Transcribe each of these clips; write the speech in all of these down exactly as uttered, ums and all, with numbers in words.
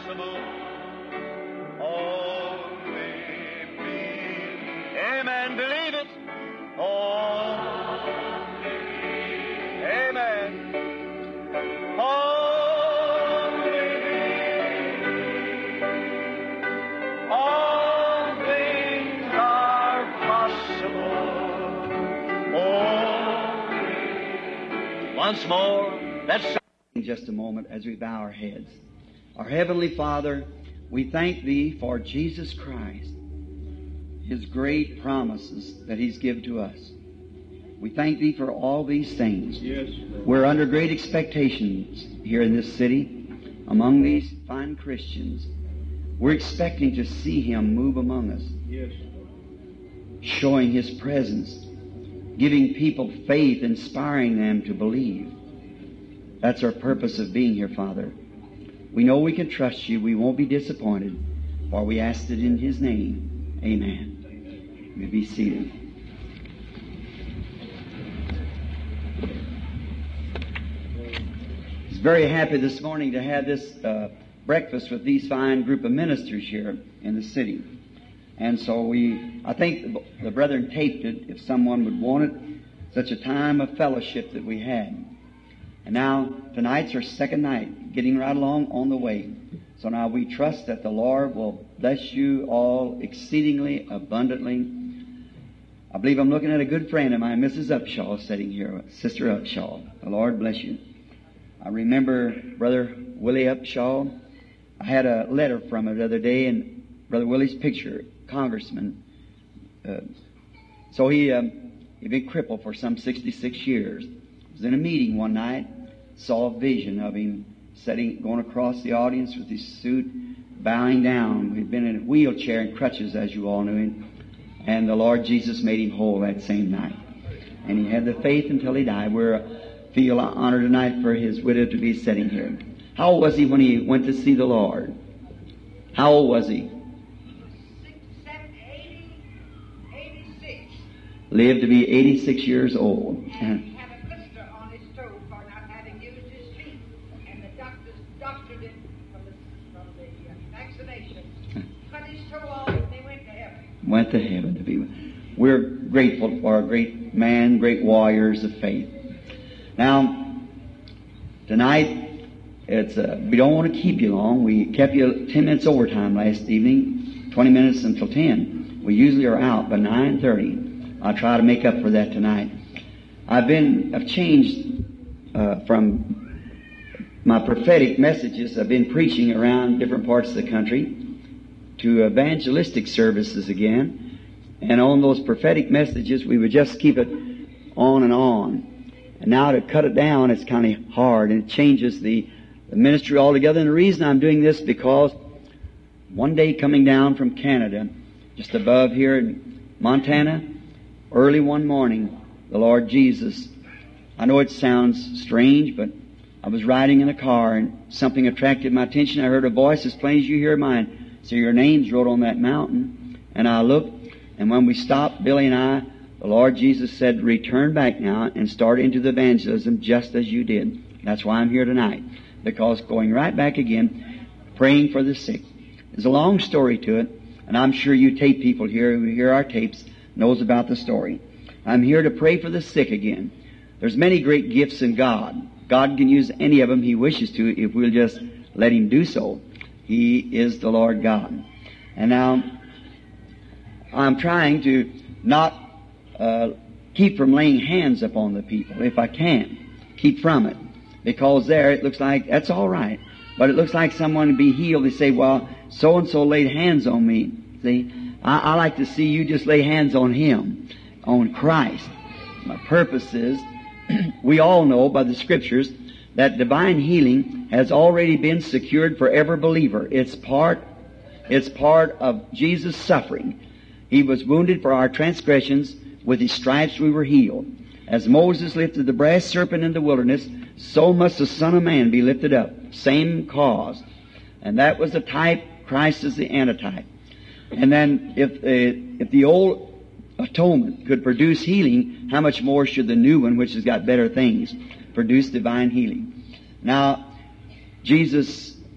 possible. Only believe. Amen. Believe it. Only. Amen. Only believe. All things are possible. Only. Once more, let's in just a moment as we bow our heads. Our Heavenly Father, we thank Thee for Jesus Christ, His great promises that He's given to us. We thank Thee for all these things. Yes. We're under great expectations here in this city, among these fine Christians. We're expecting to see Him move among us, Yes. showing His presence, giving people faith, inspiring them to believe. That's our purpose of being here, Father. We know we can trust You. We won't be disappointed, for we asked it in His name. Amen. You may be seated. I was very happy this morning to have this uh, breakfast with these fine group of ministers here in the city. And so we, I think the, the brethren taped it, if someone would want it, such a time of fellowship that we had. And now, tonight's our second night, getting right along on the way. So now we trust that the Lord will bless you all exceedingly abundantly. I believe I'm looking at a good friend of mine, Missus Upshaw, sitting here, Sister Upshaw. The Lord bless you. I remember Brother Willie Upshaw. I had a letter from him the other day, and Brother Willie's picture, congressman. Uh, so he, um, he'd been crippled for some sixty-six years. I was in a meeting one night, saw a vision of him sitting, going across the audience with his suit, bowing down. He'd been in a wheelchair and crutches, as you all knew him. And the Lord Jesus made him whole that same night. And he had the faith until he died. We feel honored tonight for his widow to be sitting here. How old was he when he went to see the Lord? How old was he? eighty-six. Lived to be eighty-six years old. And he had a blister on his toe for not having used his feet. And the doctors doctored it from the, from the uh, vaccination. Cut his toe off and they went to heaven. Went to heaven to be with. We're grateful for a great man, great warriors of faith. Now, tonight, it's uh, we don't want to keep you long. We kept you ten minutes overtime last evening, twenty minutes until ten. We usually are out by nine thirty. I'll try to make up for that tonight. I've been, I've changed uh, from my prophetic messages. I've been preaching around different parts of the country to evangelistic services again. And on those prophetic messages, we would just keep it on and on. And now to cut it down, it's kind of hard, and it changes the, the ministry altogether. And the reason I'm doing this, because one day coming down from Canada, just above here in Montana, early one morning, the Lord Jesus, I know it sounds strange, but I was riding in a car and something attracted my attention. I heard a voice as plain as you hear mine. So your name's wrote on that mountain. And I looked, and when we stopped, Billy and I, the Lord Jesus said, return back now and start into the evangelism just as you did. That's why I'm here tonight. Because going right back again, praying for the sick. There's a long story to it, and I'm sure you tape people here who hear our tapes knows about the story. I'm here to pray for the sick again. There's many great gifts in God. God can use any of them He wishes to if we'll just let Him do so. He is the Lord God. And now, I'm trying to not uh, keep from laying hands upon the people, if I can. Keep from it. Because there, it looks like, that's all right. But it looks like someone to be healed. They say, well, so-and-so laid hands on me. See? I, I like to see you just lay hands on Him, on Christ. My purpose is, we all know by the Scriptures that divine healing has already been secured for every believer. It's part, it's part of Jesus' suffering. He was wounded for our transgressions. With His stripes we were healed. As Moses lifted the brass serpent in the wilderness, so must the Son of Man be lifted up. Same cause. And that was the type. Christ is the antitype. And then if the, if the old atonement could produce healing, how much more should the new one, which has got better things, produce divine healing? Now, Jesus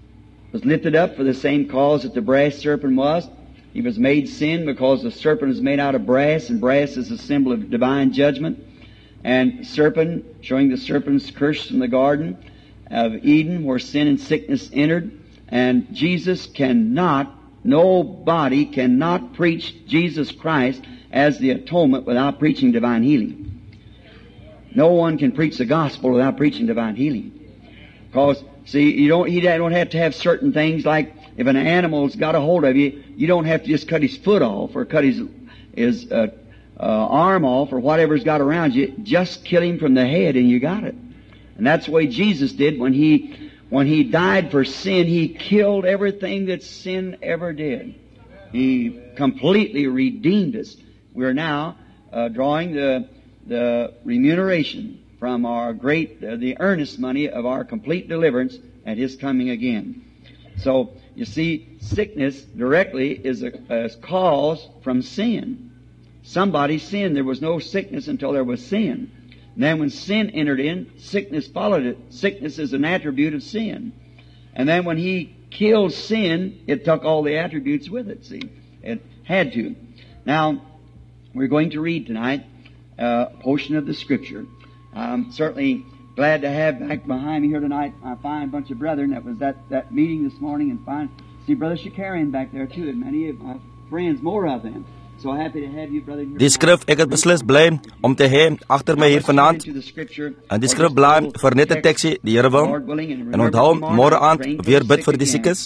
was lifted up for the same cause that the brass serpent was. He was made sin because the serpent is made out of brass, and brass is a symbol of divine judgment. And serpent, showing the serpent's curse from the Garden of Eden, where sin and sickness entered. And Jesus cannot, nobody cannot preach Jesus Christ as the atonement without preaching divine healing. No one can preach the gospel without preaching divine healing. Because, see, you don't, you don't have to have certain things like if an animal's got a hold of you, you don't have to just cut his foot off or cut his, his uh, uh, arm off or whatever's got around you. Just kill him from the head and you got it. And that's the way Jesus did when he, when he died for sin. He killed everything that sin ever did. He completely redeemed us. We're now uh, drawing the, the remuneration from our great, uh, the earnest money of our complete deliverance at His coming again. So, you see, sickness directly is a, a cause from sin. Somebody sinned. There was no sickness until there was sin. And then when sin entered in, sickness followed it. Sickness is an attribute of sin. And then when He killed sin, it took all the attributes with it, see. It had to. Now, we're going to read tonight uh, a portion of the Scripture. I'm certainly glad to have back behind me here tonight a fine bunch of brethren that was at that meeting this morning, and fine see Brother Shakarian back there too, and many of my friends, more of them. So happy to have you, brother. Die skrif, ek het beslis bly om te hê agter my hier vanaand. En die skrif bly vir net 'n teksie, die Here wil. En onthou, môre aand weer bid vir die siekes.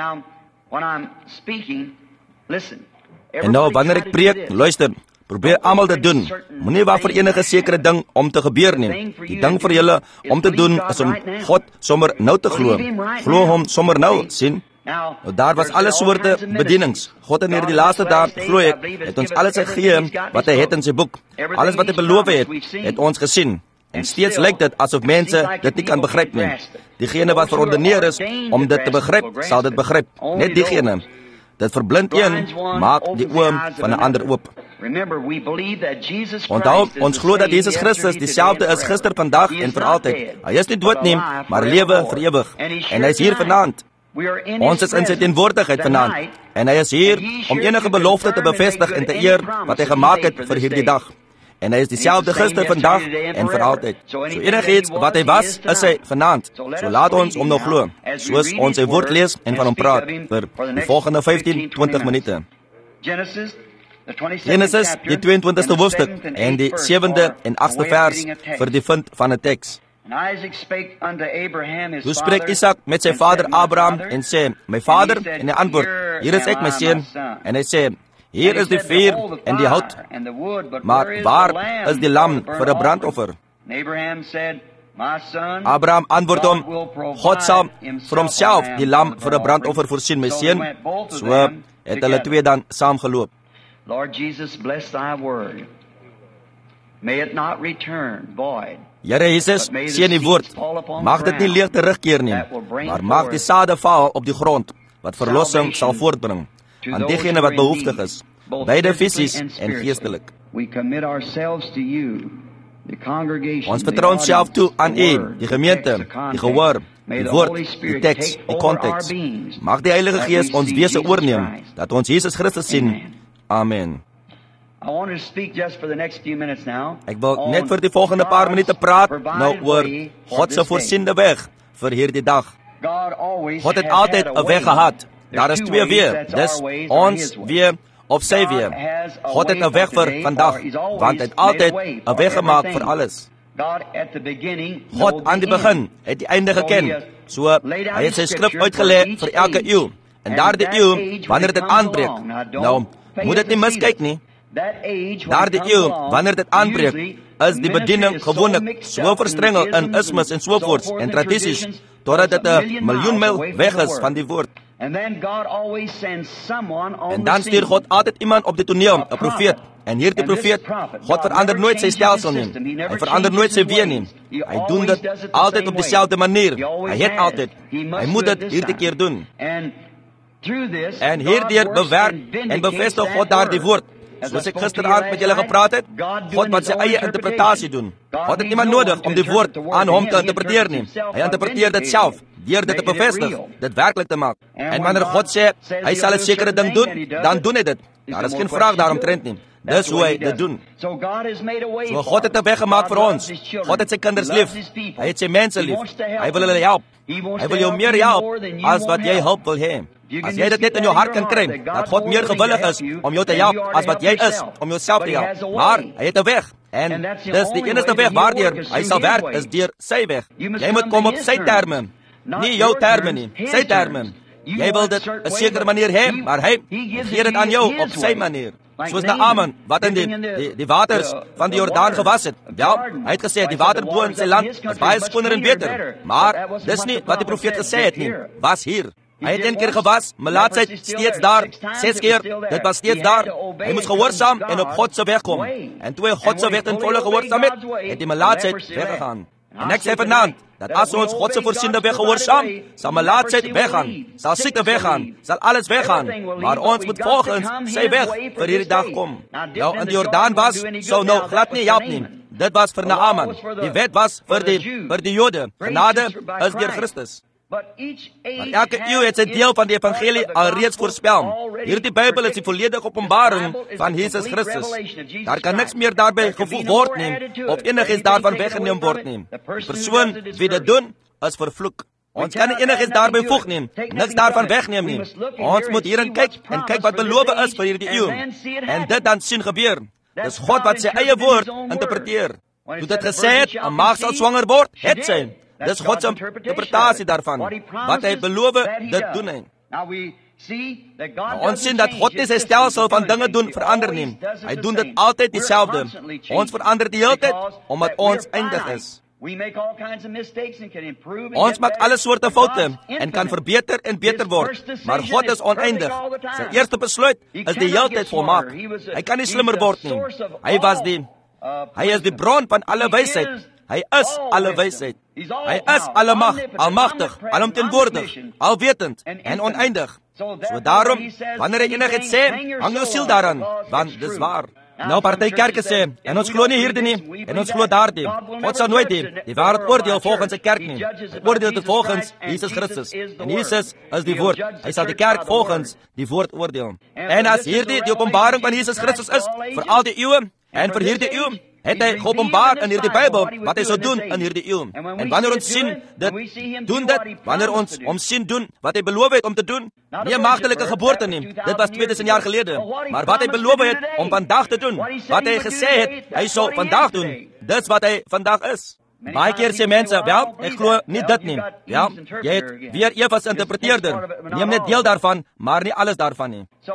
En nou wanneer ek preek, luister, probeer almal dit doen. Moenie wag vir enige sekere ding om te gebeur nie. Die ding vir julle om te doen is om God sommer nou te glo. Glo hom sommer nou, sien? Nou, daar was alle soorte bedienings. God in hierdie laaste dae, glo ek, het ons alles gegee wat hy het in sy boek. Alles wat hy beloof het, het ons gesien. En steeds lyk dit asof mense dit nie kan begryp nie. Diegene wat verordeneer is om dit te begryp, sal dit begryp. Net diegene. Dit verblind een, maak die oë van 'n ander oop. Onthou, ons glo dat Jesus Christus dieselfde is gister, vandag en vir altyd. Hy is nie dood nie, maar lewe vir ewig. En hy is hier vanaand. Ons is in sy teenwoordigheid vanaand. En hy is hier om enige belofte te bevestig en te eer wat hy gemaak het vir hierdie dag. En hy is dieselfde gister, vandag en vir altyd. So enigiets wat hy was, is hy vanaand. So laat ons hom nou glo, soos ons sy woord lees en van hom praat vir die volgende vyftien, twintig minute. Genesis, die tweeëntwintigste hoofstuk en die sewende en agste vers vir die vind van 'n teks. Toe spreek Isak met sy vader Abraham en sê, my vader, en hy antwoord, hier is ek my seun, en hy sê, hier is die vuur en die hout, maar waar is die lam vir 'n brandoffer? Abraham antwoord hom, God sal vir homself die lam vir 'n brandoffer voorsien, my seun. So het hulle twee dan saamgeloop. Lord Jesus, bless thy word. May it not return void. Here Jesus, seën die woord. Mag dit nie leeg terugkeer nie, maar mag die sade val op die grond wat verlossing sal voortbring aan diegene wat behoeftig is, beide fisies en geestelik. Ons vertrou onsself toe aan U, die gemeente, die gehoor, die woord, die teks, die konteks. Mag die Heilige Gees ons wese oorneem, dat ons Jesus Christus sien. Amen. Ek wil net vir die volgende paar minute praat nou oor God se voorsiende weg vir hierdie dag. God het altyd 'n weg gehad. Daar is twee weë, dis ons weë of sy weë. God het 'n weg vir vandag, want hy het altyd 'n weg gemaak vir alles. God aan die begin het die einde geken. So hy het sy skrif uitgelê vir elke eeu. En daardie eeu, wanneer dit aanbreek, nou moet dit nie miskyk nie. Daardie eeu, wanneer dit aanbreek, is die bediening gewoonlik so verstrengel in ismes en sovoorts en tradisies, totdat dit 'n miljoen myl weg is van die woord. En dan stuur God altyd iemand op die toneel, 'n profeet. En hierdie profeet, God verander nooit sy stelsel nie. Hy verander nooit sy weë nie. Hy doen dit altyd op dieselfde manier. Hy het altyd. Hy moet dit hierdie keer doen. En hierdeur bewerk en bevestig God daardie woord. Soos ek gisteraand met julle gepraat het, God wat sy eie interpretasie doen. God het niemand nodig om die woord aan hom te interpreteer nie. Hy interpreteer dit self, deur dit te bevestig, dit werklik te maak. En wanneer God sê, hy sal 'n sekere ding doen, dan doen hy dit. Daar is geen vraag daaromtrent nie. Dis hoe hy dit doen. So God het 'n weg gemaak vir ons. God het sy kinders lief. Hy het sy mense lief. Hy wil hulle help. Hy wil jou meer help as wat jy hulp wil hê. As jy dit net in jou hart kan kry, dat God meer gewillig is om jou te help as wat jy is om jouself te help. Maar hy het 'n weg. En dis die enigste weg waardeur hy sal werk, is deur sy weg. Jy moet kom op sy terme, nie jou terme nie, sy terme. Jy wil dit 'n sekere manier hê, maar hy gee dit aan jou op sy manier. Soos Naaman, wat in die, die, die waters van die Jordaan gewas het. Ja, hy het gesê, die water bo in sy land is baie skoner en beter. Maar dis nie wat die profeet gesê het nie, was hier. Hy het een keer gewas, melaatsheid steeds daar, ses keer, dit was steeds daar. Hy moes gehoorsaam en op God se weg kom. En toe hy God se weg in volle gehoorsaam het, het die melaatsheid weggegaan. En ek sê vanaand, dat as ons God se voorsiende weg gehoorsaam, sal melaatsheid weggaan, sal siekte weggaan, sal alles weggaan. Maar ons moet volgens sy weg vir hierdie dag kom. Nou, in die Jordaan was, sou nou glad nie help nie. Dit was vir Naaman. Die wet was vir die, vir die Jode. Genade is deur Christus. Maar elke eeuw het sy deel van die evangelie alreeds voorspel. Hierdie Bybel is die volledige openbaring van Jesus Christus. Daar kan niks meer daarbij gevoeg word nie, of enigiets daarvan weggeneem word nie. Die persoon wie dit doen, is vervloek. Ons kan nie enigiets daarbij voeg neem, niks daarvan wegneem nie. Ons moet hierin kyk, en kyk wat beloof is vir hierdie eeuw. En dit dan sien gebeur. Dis God wat sy eie woord interpreteer. Toe dit gesê het, 'n maag sal swanger word, het sy. Dis God se interpretasie daarvan. Wat hy beloof, dit doen hy. Nou, ons sien dat God nie sy stelsel van dinge doen verander nie. Hy doen dit altyd dieselfde. Ons verander die hele tyd, omdat ons eindig is. Ons maak alle soorte foute en kan verbeter en beter word. Maar God is oneindig. Sy eerste besluit is die hele tyd volmaak. Hy kan nie slimmer word nie. Hy was die, hy is die bron van alle wysheid. Hy is alle wysheid. Hy is alle mag, almagtig, alomteenwoordig, alwetend en oneindig. So daarom, wanneer hy enigiets sê, hang jou siel daaraan, want dis waar. Nou, party kerke sê, en ons glo nie hierdie nie, en ons glo daardie. God sal nooit die, die wêreld oordeel volgens sy kerk nie. Hy oordeel dit volgens Jesus Christus. En Jesus is die woord. Hy sal die kerk volgens die woord oordeel. En as hierdie die openbaring van Jesus Christus is, vir al die eeuwe, en vir hierdie eeuw, het hy geopenbaar in hierdie Bybel wat hy sou doen in hierdie eeuw. En wanneer ons sien dit, doen dit, wanneer ons om sien doen wat hy beloof het om te doen, nie 'n maagdelike geboorte nie, dit was tweeduisend jaar gelede, maar wat hy beloof het om vandag te doen, wat hy gesê het, hy sou vandag doen, dis wat hy vandag is. Baie keer sê mense, wel, ek glo nie dit nie. Ja, jy het weer Eva as interpreteerder. Neem net deel daarvan, maar nie alles daarvan nie. So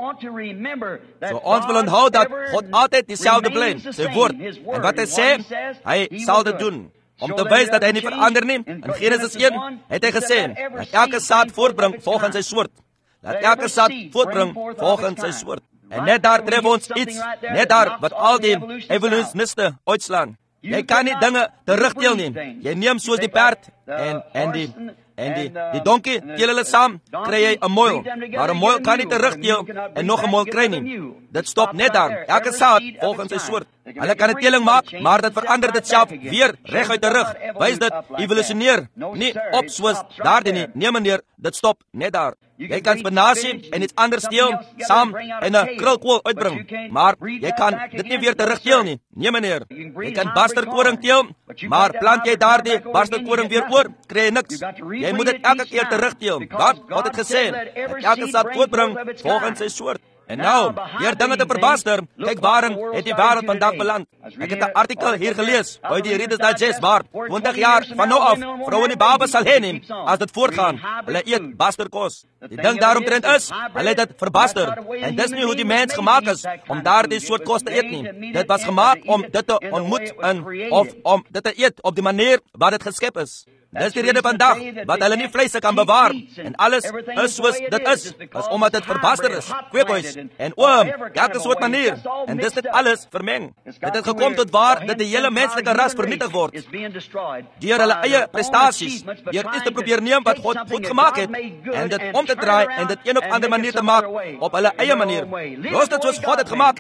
ons wil onthou dat God altyd dieselfde bly, sy woord. En wat hy sê, hy sal dit doen. Om te wys dat hy nie verander nie, in Genesis een het hy gesê, dat elke saad voortbring volgens sy soort. Dat elke saad voortbring volgens sy soort. En net daar tref ons iets, net daar wat al die evolutioniste uitslaan. Jy kan nie dinge terugteel nie. Jy neem soos die perd en, en die, en die, die donkie, teel hulle saam, kry jy 'n moel. Maar 'n moel kan nie terugteel en nog 'n moel kry nie. Dit stop net daar. Elke saad volgens sy soort. Hulle kan 'n teeling maak, maar dit verander dit self weer reguit terug. Wys dit evolusioneer, nie op soos daardie nie. Nee meneer, dit stop net daar. Jy kan spinasie en iets anders teel, saam en 'n krulkool uitbring, maar jy kan dit nie weer terugteel nie. Nee meneer, jy kan basterkoring teel, maar plant jy daardie basterkoring weer oor, kry jy niks. Jy moet dit elke keer terugteel. Wat? Wat het gesê? Dat elke saad voortbring volgens sy soort. En nou, deur dinge te verbaster, kyk waarin het die wêreld vandag beland. Ek het 'n artikel hier gelees, uit die Reader's Digest, waar twintig jaar van nou af, vroue nie babas sal hê nie, as dit voortgaan. Hulle eet basterkos. Die ding daaromtrent is, hulle het dit verbaster. En dis nie hoe die mens gemaak is, om daardie soort kos te eet nie. Dit was gemaak om dit te ontmoet, in, of om dit te eet op die manier wat dit geskep is. Dis die rede vandag, wat hulle nie vleise kan bewaar, en alles is soos dit is, is omdat dit verbaster is, kweekhuis, en oom, elke soort manier, en dis dit alles vermeng. Dit het gekom tot waar dat die hele menslike ras vernietig word, deur hulle eie prestasies, deur iets te probeer neem wat God goed gemaak het, en dit om te draai, en dit een of ander manier te maak, op hulle eie manier, los dit soos God het gemaak het.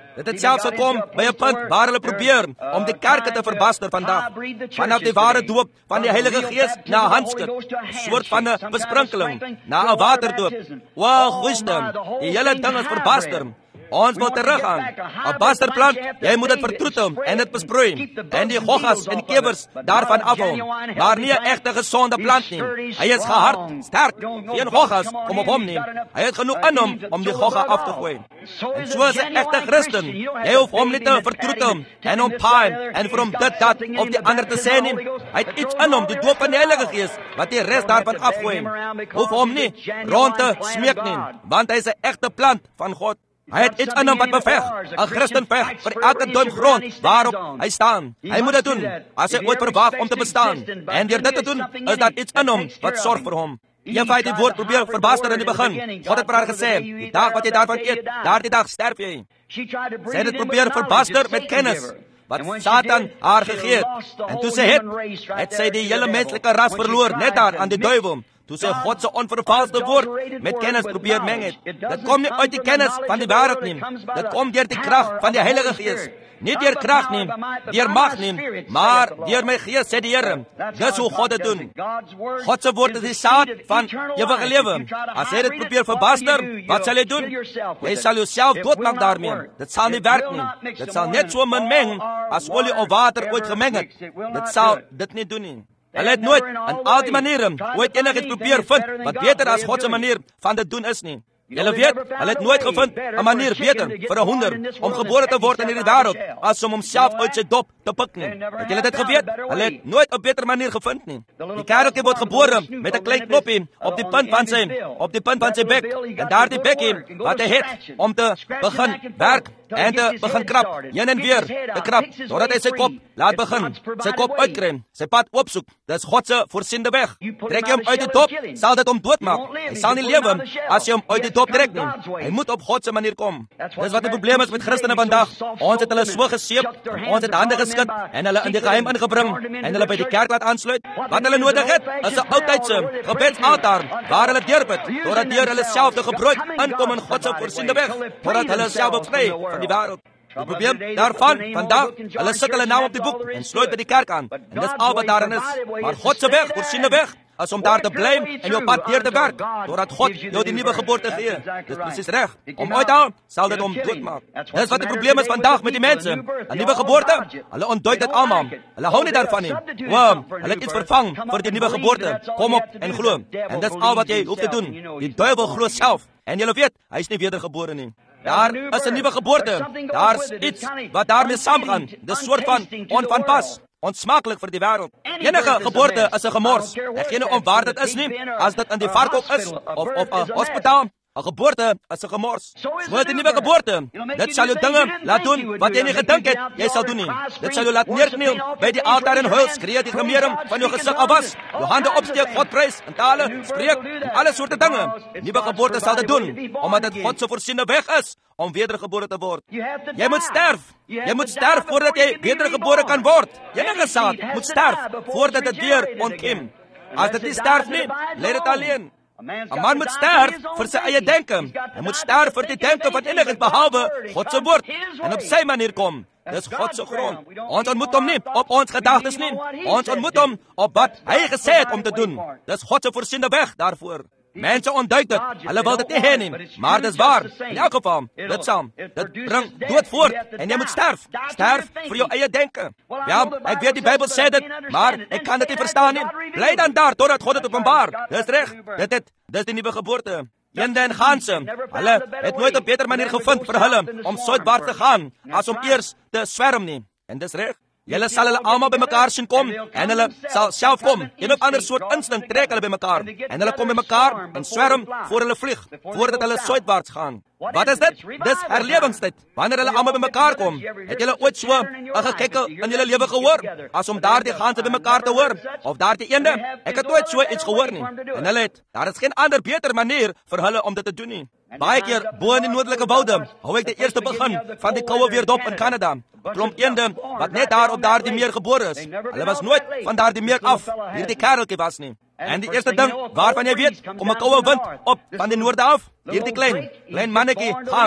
Dit het selfs gekom by 'n punt waar hulle probeer om die kerke te verbaster vandag. Vanaf die ware doop van die Heilige Gees na 'n handskud, 'n soort van 'n besprinkeling, na 'n waterdoop. O, goeie, die hele ding is verbaster. Ons moet teruggaan. 'n basterplant, jy moet dit vertroetel en dit besproei en die goggas en kewers daarvan afhaal. Maar nie 'n egte gesonde plant nie. Hy is gehard, sterk, geen goggas kom op hom nie. Hy het genoeg in hom om die gogga af te gooi. En so is 'n egte Christen. Jy hoef hom nie te vertroetel en hom paai en vir hom dit, dat of die ander te sê nie. Hy het iets in hom, die doop van die Heilige Gees, wat die res daarvan afgooi. Hoef hom nie rond te smeek nie, want hy is 'n egte plant van God. Hy het iets in hom wat beveg. 'n Christen veg vir elke duim grond waarop hy staan. Hy moet dit doen as hy ooit verwag om te bestaan. En deur dit te doen, is daar iets in hom wat sorg vir hom. Eva het die woord probeer verbaster in die begin. God het vir haar gesê, die dag wat jy daarvan eet, daardie dag sterf jy. Sy het dit probeer verbaster met kennis wat Satan haar gegee het. En toe sy het, het sy die hele menslike ras verloor, net daar aan die duivel. Toe sy God se onvervalste woord met kennis probeer meng het. Dit kom nie uit die kennis van die wêreld nie. Dit kom deur die krag van die Heilige Gees. Nie deur krag nie, deur mag nie, maar deur my Gees, sê die Here. Dis hoe God dit doen. God se woord is die saad van ewige lewe. As jy dit probeer verbaster, wat sal jy doen? Jy sal jouself doodmaak daarmee. Dit sal nie werk nie. Dit sal net so min meng as olie of water ooit gemeng het. Dit sal dit nie doen nie. Hulle het nooit aan al die maniere ooit enigiets probeer vind wat beter as God se manier van dit doen is nie. Julle weet, hulle het nooit gevind 'n manier beter vir 'n honder om gebore te word in hierdie wêreld as om homself uit sy dop te pik nie. Het julle dit geweet? Hulle het nooit 'n beter manier gevind nie. Die kereltjie word gebore met 'n klein knoppie op die punt van sy op die punt van sy bek. En daardie bekkie wat hy het om te begin werk en te begin krap, heen en weer te krap, totdat hy sy kop laat begin, sy kop uitkry, sy pad oopsoek. Dis God se voorsiende weg. Trek jy hom uit die dop, sal dit hom doodmaak. Hy sal nie lewe as jy hom uit die dop trek nie. Hy moet op God se manier kom. Dis wat die probleem is met Christene vandag. Ons het hulle so geseep, ons het hande geskit en hulle in die geheim ingebring en hulle by die kerk laat aansluit. Wat hulle nodig het, is 'n oudtydse gebedsaltaar waar hulle deurbid, totdat deur hulle self te gebruik inkom in God se voorsiende weg, totdat hulle self bevry van die wêreld. Die probleem daarvan, vandag, hulle sit hulle naam op die boek en sluit by die kerk aan. En dis al wat daarin is. Maar God se weg, voorsiende weg, is om daar te bly en jou pad deur te werk, totdat God jou die nuwe geboorte gee. Dis presies reg. Om uithaal, sal dit hom doodmaak. Dis wat die probleem is vandag met die mense. 'n Nuwe geboorte, hulle ontduik dit almal. Hulle hou nie daarvan nie. Wow, hulle het iets vervang vir die nuwe geboorte. Kom op en glo. En dis al wat jy hoef te doen. Die duiwel glo self. En jy weet, hy is nie wedergebore nie. Daar is 'n nuwe geboorte. Daar's iets wat daarmee saamgaan. Dis soort van onvanpas, onsmaaklik vir die wêreld. Enige geboorte is 'n gemors. Ek gee nie om waar dit is nie, as dit in die varkop is of op 'n hospitaal. 'n Geboorte is 'n gemors. So 'n nuwe geboorte. Dit sal jou dinge laat doen wat jy nie gedink het jy sal doen nie. Dit sal jou laat neerkniel by die altaar en huil, skree die gemeerum van jou gesig afwas, jou hande opsteek, God prys, in tale spreek, en alle soorte dinge. Nuwe geboorte sal dit doen, omdat dit God se voorsiene weg is om wedergebore te word. Jy moet sterf. Jy moet sterf voordat jy wedergebore kan word. Enige saad moet sterf voordat dit weer ontkiem. As dit nie sterf nie, lê dit alleen. 'n Man moet sterf vir sy eie denke. Hy moet sterf vir die denke van enigiets behalwe God se woord en op sy manier kom. Dis God se grond. Ons ontmoet hom nie op ons gedagtes nie. Ons ontmoet hom op wat hy gesê het om te doen. Dis God se voorsiene weg daarvoor. Mense ontduik dit. Hulle wil dit nie hê nie, maar dis waar. In elk geval, dit sal dit bring dood voort en jy moet sterf. Sterf vir jou eie denke. Ja, ek weet die Bybel sê dit, maar ek kan dit nie verstaan nie. Bly dan daar totdat God dit openbaar. Dis reg. Dit het dis die nuwe geboorte. Jende en ganse. Hulle het nooit 'n beter manier gevind vir hulle om suidwaarts te gaan as om eers te swerm nie. En dis reg. Julle sal hulle almal bymekaar sien kom en hulle sal self kom. Een of ander soort instink trek hulle bymekaar en hulle kom bymekaar en swerm voor hulle vlieg, voordat hulle suidwaarts gaan. Wat is dit? Dis herlewingstyd. Wanneer hulle almal bymekaar kom, het julle ooit so 'n gekekkel in julle lewe gehoor as om daardie ganse bymekaar te hoor of daardie eende? Ek het nooit so iets gehoor nie. En hulle het, daar is geen ander beter manier vir hulle om dit te doen nie. Baie keer bo in die noordelike woude hou ek die eerste begin van die koue weer dop in Kanada. Klomp eende wat net daar op daardie meer gebore is. Hulle was nooit van daardie meer af. Hierdie kereltjie was nie. En die eerste ding waarvan jy weet, kom 'n koue wind op van die noorde af. Hierdie klein, klein mannetjie, gans.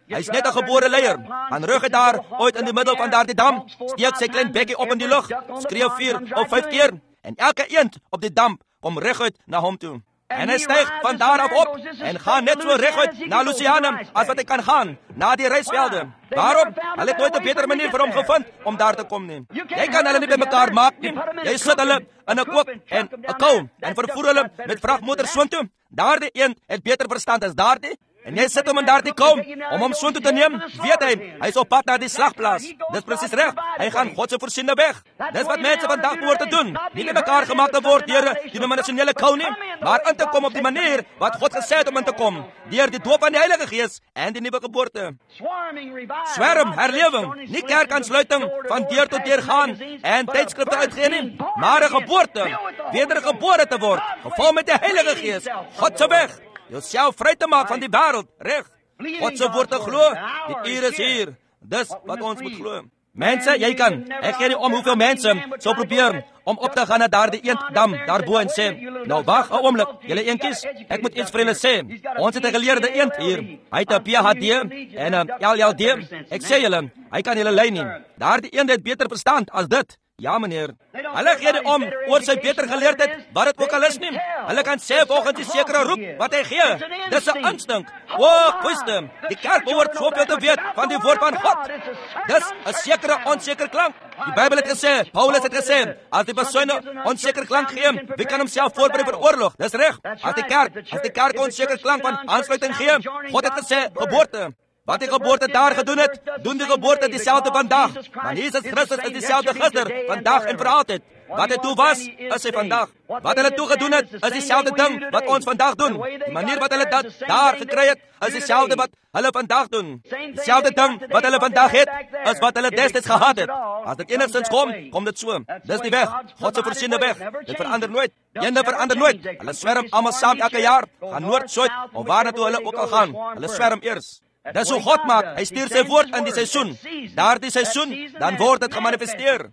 Hy is net 'n gebore leier. Gaan rug daar ooit in die middel van daardie dam, steek sy klein bekkie op in die lug, skree vier of vyf keer en elke eend op die dam kom reguit na hom toe. En hy styg van daar af op en gaan net so reguit na Louisiana as wat hy kan gaan, na die reisvelde. Waarom? Hulle het nooit 'n beter manier vir hom gevind om daar te kom nie. Jy kan hulle nie bymekaar maak nie. Jy sit hulle in 'n koop en 'n kou en vervoer hulle met vragmotors soontoe. Daardie eend het beter verstand as daardie. En jy sit hom in daardie kou om hom soontoe te neem, weet hy, hy is op pad na die slagplaas. Dis presies reg. Hy gaan God se voorsiene weg. Dis wat mense vandag behoort te doen. Nie met mekaar gemaak te word deur die denominasionele kou nie, maar in te kom op die manier wat God gesê het om in te kom, deur die doop van die Heilige Gees en die nuwe geboorte. Swerm, herlewing, nie kerkaansluiting van deur tot deur gaan en tydskrifte uitgee nie, maar 'n geboorte, wedergebore te word, gevul met die Heilige Gees, God se weg. Jouself vry te maak van die wêreld, reg? God se woord te glo, die uur is hier. Dis wat ons moet glo. Mense, jy kan, ek gee nie om hoeveel mense sou probeer om op te gaan na daardie eenddam daarbo en sê, nou wag 'n oomblik, julle eentjies, ek moet iets vir julle sê. Ons het 'n geleerde eend hier. Hy het 'n P H D en 'n L L D. Ek sê julle, hy kan julle lei nie. Daardie eend het beter verstand as dit. Ja, meneer. Hulle gee nie om oor sy beter geleerdheid, wat dit ook al is nie. Hulle kan sê volgens die sekere roep wat hy gee. Dis 'n instink. O, wisdom. Die kerk behoort soveel te weet van die woord van God. Dis 'n sekere onseker klank. Die Bybel het gesê, Paulus het gesê, as die persoon 'n onseker klank gee, wie kan homself voorberei vir oorlog? Dis reg. As die kerk, as die kerk 'n onseker klank van aansluiting gee, God het gesê, geboorte. Wat die geboorte daar gedoen het, doen die geboorte dieselfde vandag. Want Jesus Christus is dieselfde gister, vandag en vir altyd. Wat hy toe was, is hy vandag. Wat hulle toe gedoen het, is dieselfde ding wat ons vandag doen. Die manier wat hulle dat daar gekry het, is dieselfde wat hulle vandag doen. Dieselfde ding wat hulle vandag het, is wat hulle destyds gehad het. As dit enigstens kom, kom dit so. Dis die weg, God se voorsiene weg. Dit verander nooit. Ene verander nooit. Hulle swerm almal saam elke jaar, gaan noord, suid, of waar na toe hulle ook al gaan. Hulle swerm eers. Dis hoe God maak. Hy stuur sy woord in die seisoen. Daardie seisoen, dan word dit gemanifesteer.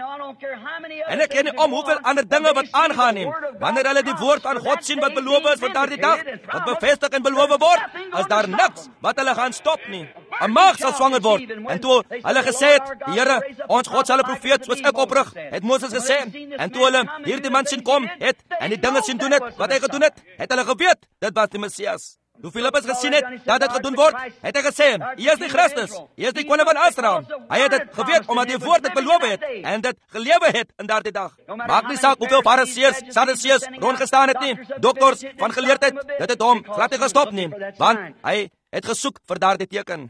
En ek ken nie om hoeveel ander dinge wat aangaan nie. Wanneer hulle die woord van God sien wat beloof is vir daardie dag, wat bevestig en beloof word, is daar niks wat hulle gaan stop nie. 'n Maagd sal swanger word. En toe hulle gesê het, die Here, ons God sal 'n profeet soos ek oprig, het Moses gesê. En toe hulle hierdie man sien kom het en die dinge sien doen het wat hy gedoen het, het hulle geweet dit was die Messias. Toe Filippus gesien het dat dit gedoen word, het hy gesê, hy is die Christus, hy is die koning van Israel. Hy het dit geweet omdat die woord dit beloof het en dit gelewe het in daardie dag. Maak nie saak hoeveel Fariseërs, Sadduseërs rondgestaan het nie, doktors van geleerdheid, dit het hom glad nie gestop nie, want hy het gesoek vir daardie teken.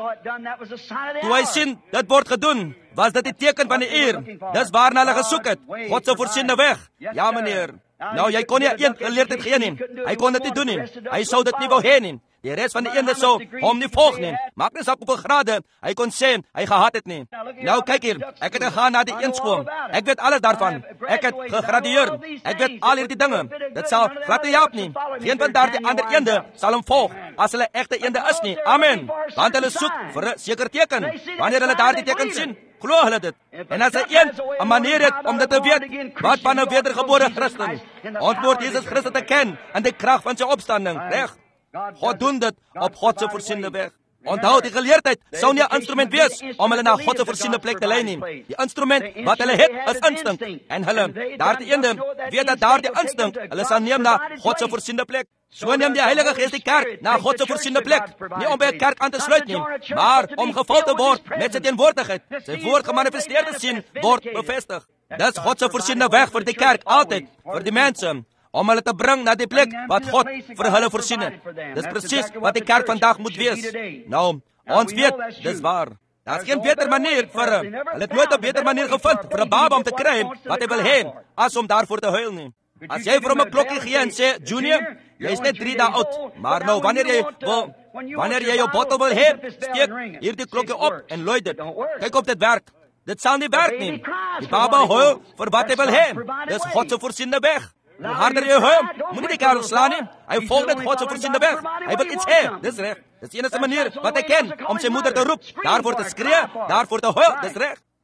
Toe hy sien dit word gedoen, was dit die teken van die uur. Dis waarna hulle gesoek het, God se voorsiene weg. Ja, meneer. Nou, jy kon nie een geleerdheid gee nie. Hy kon dit nie doen nie. Hy sou dit nie wou hê nie. Die res van die eende sou hom nie volg nie. Maak nie saak hoeveel grade hy kon sê hy gehad het nie. Nou, kyk hier. Ek het gegaan na die eendskool. Ek weet alles daarvan. Ek het gegradueer. Ek weet al hierdie dinge. Dit sal glad nie help nie. Geen van daardie ander eende sal hom volg as hulle egte eende is nie. Amen. Want hulle soek vir 'n seker teken. Wanneer hulle daardie teken sien, glo hulle dit. En as 'n eend 'n manier het om dit te weet, wat van 'n wedergebore Christen? Ons moet Jesus Christus te ken en die krag van sy opstanding, reg? God doen dit op God se voorsiene weg. Onthou, die geleerdheid sou nie 'n instrument wees om hulle na God se voorsiene plek te lei nie. Die instrument wat hulle het, is instink. En hulle, daardie eende, weet dat daardie instink hulle sal neem na God se voorsiene plek. So neem die Heilige Gees die kerk na God se voorsiene plek. Nie om by 'n kerk aan te sluit nie, maar om gevul te word met sy teenwoordigheid. Sy woord gemanifesteer te sien word bevestig. Dis God se voorsiene weg vir die kerk altyd, vir die mense, om hulle te bring na die plek wat God vir hulle voorsien het. Dis presies wat die kerk vandag moet wees. Nou, ons weet, dis waar. Daar's geen beter manier vir hulle. Hulle het nooit 'n beter manier gevind vir 'n baba om te kry wat hy wil hê, as om daarvoor te huil nie. As jy vir hom 'n klokkie gee en sê, Junior, jy is net drie dae oud, maar nou wanneer jy wil, wanneer jy jou bottel wil hê, steek hierdie klokkie op en luid dit. Kyk of dit werk. Dit sal nie werk nie. Die baba huil vir wat hy wil hê. Dis God se voorsiene weg. Hoe harder jy huil, moet nie die kerel slaan nie. Hy volg net God se voorsiene weg. Hy wil iets hê. Dis reg. Dis die enigste manier wat hy ken om sy moeder te roep, daarvoor te skree, daarvoor te huil. Dis reg.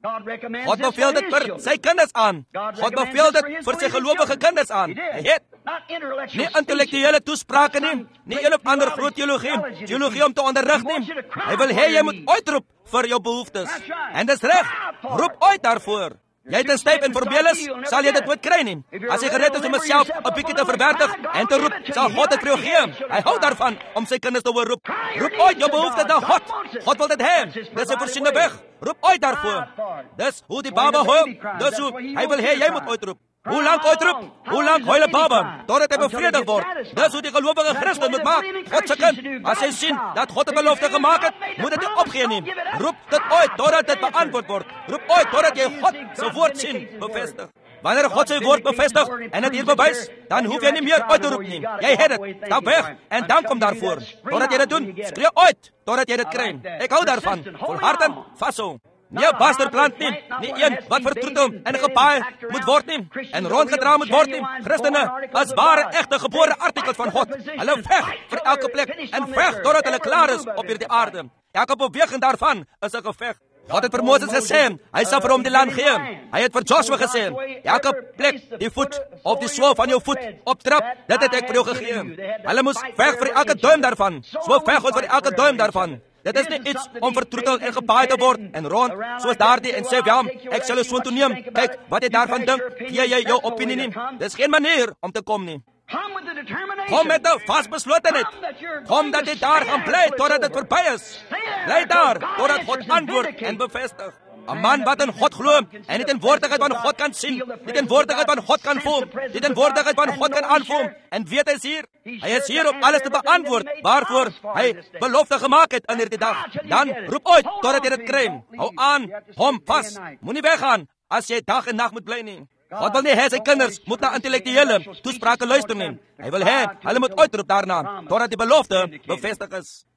God beveel dit vir sy kinders aan. God beveel dit vir sy gelowige kinders aan. Hy het nie intellektuele toesprake nie, nie een of ander groot teologie, teologie om te onderrig nie. Hy wil hê jy moet uitroep vir jou behoeftes. En dis reg, roep uit daarvoor. Jy het 'n styf en verbeel is, sal jy dit nooit kry nie. As jy gered is om jouself 'n bietjie te verwertig en te roep, sal God dit vir jou gee. Hy hou daarvan om sy kinders te hoor roep. Roep uit jou behoeftes na God. God wil dit hê. Dis 'n voorsiene weg. Roep uit daarvoor. Dis hoe die baba huil. Dis hoe hy wil hê jy moet uitroep. Hoe lank uitroep? Hoe lank huil 'n baba? Totdat hy bevredig word. Dis hoe die gelowige Christen moet maak. God se kind, as hy sien dat God 'n belofte gemaak het, moet dit nie opgee nie. Roep dit uit totdat dit beantwoord word. Roep uit totdat jy God se woord sien bevestig. Wanneer God sy woord bevestig en dit hier bewys, dan hoef jy nie meer uit te roep nie. Jy het dit. Stap weg en dan kom daarvoor. Totdat jy dit doen, skree uit totdat jy dit kry. Ek hou daarvan. Volhardend, vashou. Nie 'n basterplant nie, nie een wat vertroetel en gepaai moet word nie, en rondgedra moet word nie. Christene as ware egte gebore artikels van God. Hulle veg vir elke plek en veg totdat hulle klaar is op hierdie aarde. Elke beweging daarvan is 'n geveg. God het vir Moses gesê, hy sal vir hom die land gee. Hy het vir Joshua gesê, elke plek, die voet of die swol van jou voet optrap, dit het ek vir jou gegee. Hulle moes veg vir elke duim daarvan. So veg ons vir elke duim daarvan. Dit is nie iets om vertroetel en gepaai te word en rond, soos daardie en sê, ja, ek sal jou soontoe neem. Kyk, wat jy daarvan dink, gee jy jou opinie nie. Dit is geen manier om te kom nie. Kom met 'n vasbeslotenheid. Kom dat jy daar gaan bly totdat dit verby is. Bly daar totdat God antwoord en bevestig. 'n Man wat in God glo en die teenwoordigheid van God kan sien, die teenwoordigheid van God kan voel, die teenwoordigheid van God kan aanvoel en weet hy is hier. Hy is hier om alles te beantwoord waarvoor hy belofte gemaak het in hierdie dag. Dan roep uit totdat jy dit kry. Hou aan, hom vas. Moenie weggaan as jy dag en nag moet bly nie. God wil nie hê sy kinders moet na intellektuele toesprake luister nie. Hy wil hê hulle moet uitroep daarna totdat die belofte bevestig is.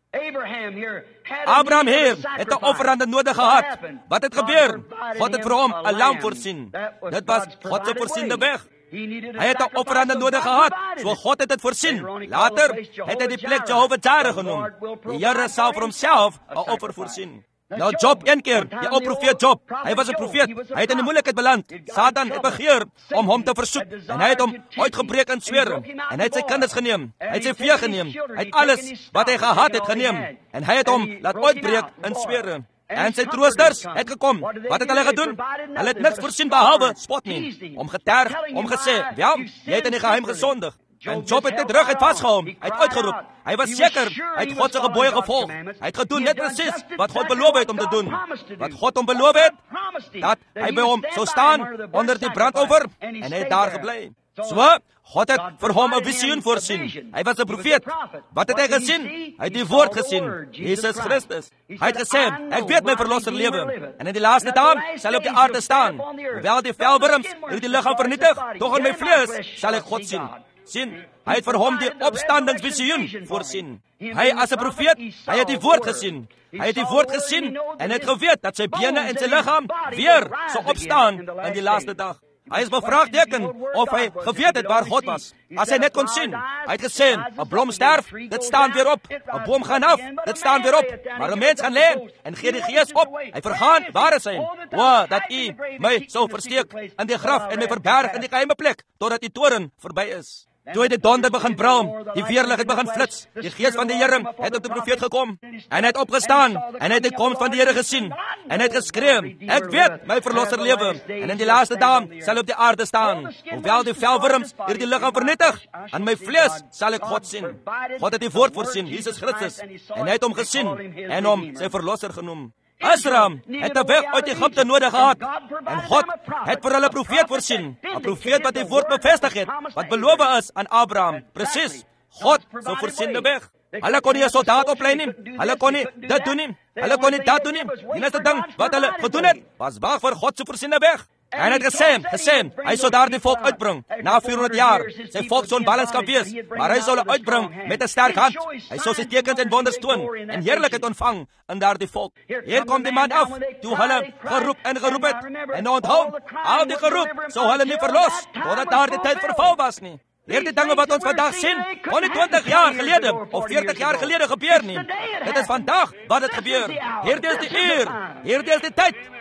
Abraham hier het 'n offerande nodig gehad. Wat het gebeur? God het vir hom 'n lam voorsien. Dit was God se voorsiende weg. Hy het 'n offerande nodig gehad, so God het dit voorsien. Later het hy die plek Jehovah Jireh genoem. Die Here sal vir homself 'n offer voorsien. Nou Job een keer, die ou profeet Job, hy was 'n profeet. Hy het in die moeilikheid beland. Satan het begeer om hom te versoek en hy het hom uitgebreek in swere en hy het sy kinders geneem. Hy het sy vee geneem. Hy het alles wat hy gehad het geneem en hy het hom laat uitbreek in swere. En sy troosters het gekom. Wat het hulle gedoen? Hulle het niks voorsien behalwe spot nie. Om geterg, om gesê, "Wel, jy het in die geheim gesondig." En Job het dit rug het vasgehou. Hy het uitgeroep. Hy was seker, hy het God se gebooie gevolg. Hy het gedoen net presies wat God beloof het om te doen. Wat God hom beloof het, dat hy by hom sou staan onder die brandover en hy het daar gebly. So, God het vir hom 'n visioen voorsien. Hy was 'n profeet. Wat het hy gesien? Hy het die woord gesien, Jesus Christus. Hy het gesê, "Ek weet my verlosser lewe en in die laaste dae sal hy op die aarde staan. Hoewel die velwurms hierdie liggaam vernietig, tog in my vlees sal ek God sien." Sien, hy het vir hom die opstandingsvisioen voorsien. Hy as 'n profeet, hy het die woord gesien. Hy het die woord gesien en het geweet dat sy bene en sy liggaam weer sou opstaan in die laaste dag. Hy is bevraagteken of hy geweet het waar God was. As hy net kon sien. Hy het gesê, 'n blom sterf, dit staan weer op. 'n Boom gaan af, dit staan weer op. Maar 'n mens gaan lê en gee die gees op. Hy vergaan, waar is hy? O, dat u my sou versteek in die graf en my verberg in die geheime plek totdat die toren verby is. Toe het die donder begin brul, die weerlig het begin flits. Die gees van die Here het op die profeet gekom en hy het opgestaan en hy het die koms van die Here gesien en hy het geskree, "Ek weet my verlosser lewe en in die laaste dae sal hy op die aarde staan. Hoewel die velwurms hierdie liggaam vernietig, aan my vlees sal ek God sien." God het die woord voorsien, Jesus Christus, en hy het hom gesien en hom sy verlosser genoem. Israel het 'n weg uit Egipte nodig gehad en God het vir hulle profeet voorsien, 'n profeet wat die woord bevestig het, wat beloof is aan Abraham. Presies, God sou voorsiende weg. Hulle kon nie 'n soldaat oplei nie, hulle kon nie dit doen nie, hulle kon nie dat doen nie. Die enigste ding wat hulle gedoen het, was wag vir God se voorsiende weg. En hy het gesê, gesê, hy sou daardie volk uitbring, na vierhonderd jaar. Sy volk sou in ballingskap wees, maar hy sou hulle uitbring met 'n sterk hand. Hy sou sy tekens en wonders toon, en heerlikheid ontvang in daardie volk. Hier kom die man af, toe hulle geroep en geroep het. En onthou, al die geroep sou hulle nie verlos, totdat daardie tyd verval was nie. Hierdie dinge wat ons vandag sien, kon nie twintig jaar gelede of veertig jaar gelede gebeur nie. Dit is vandag wat dit gebeur. Hierdie is die uur, hierdie is die tyd.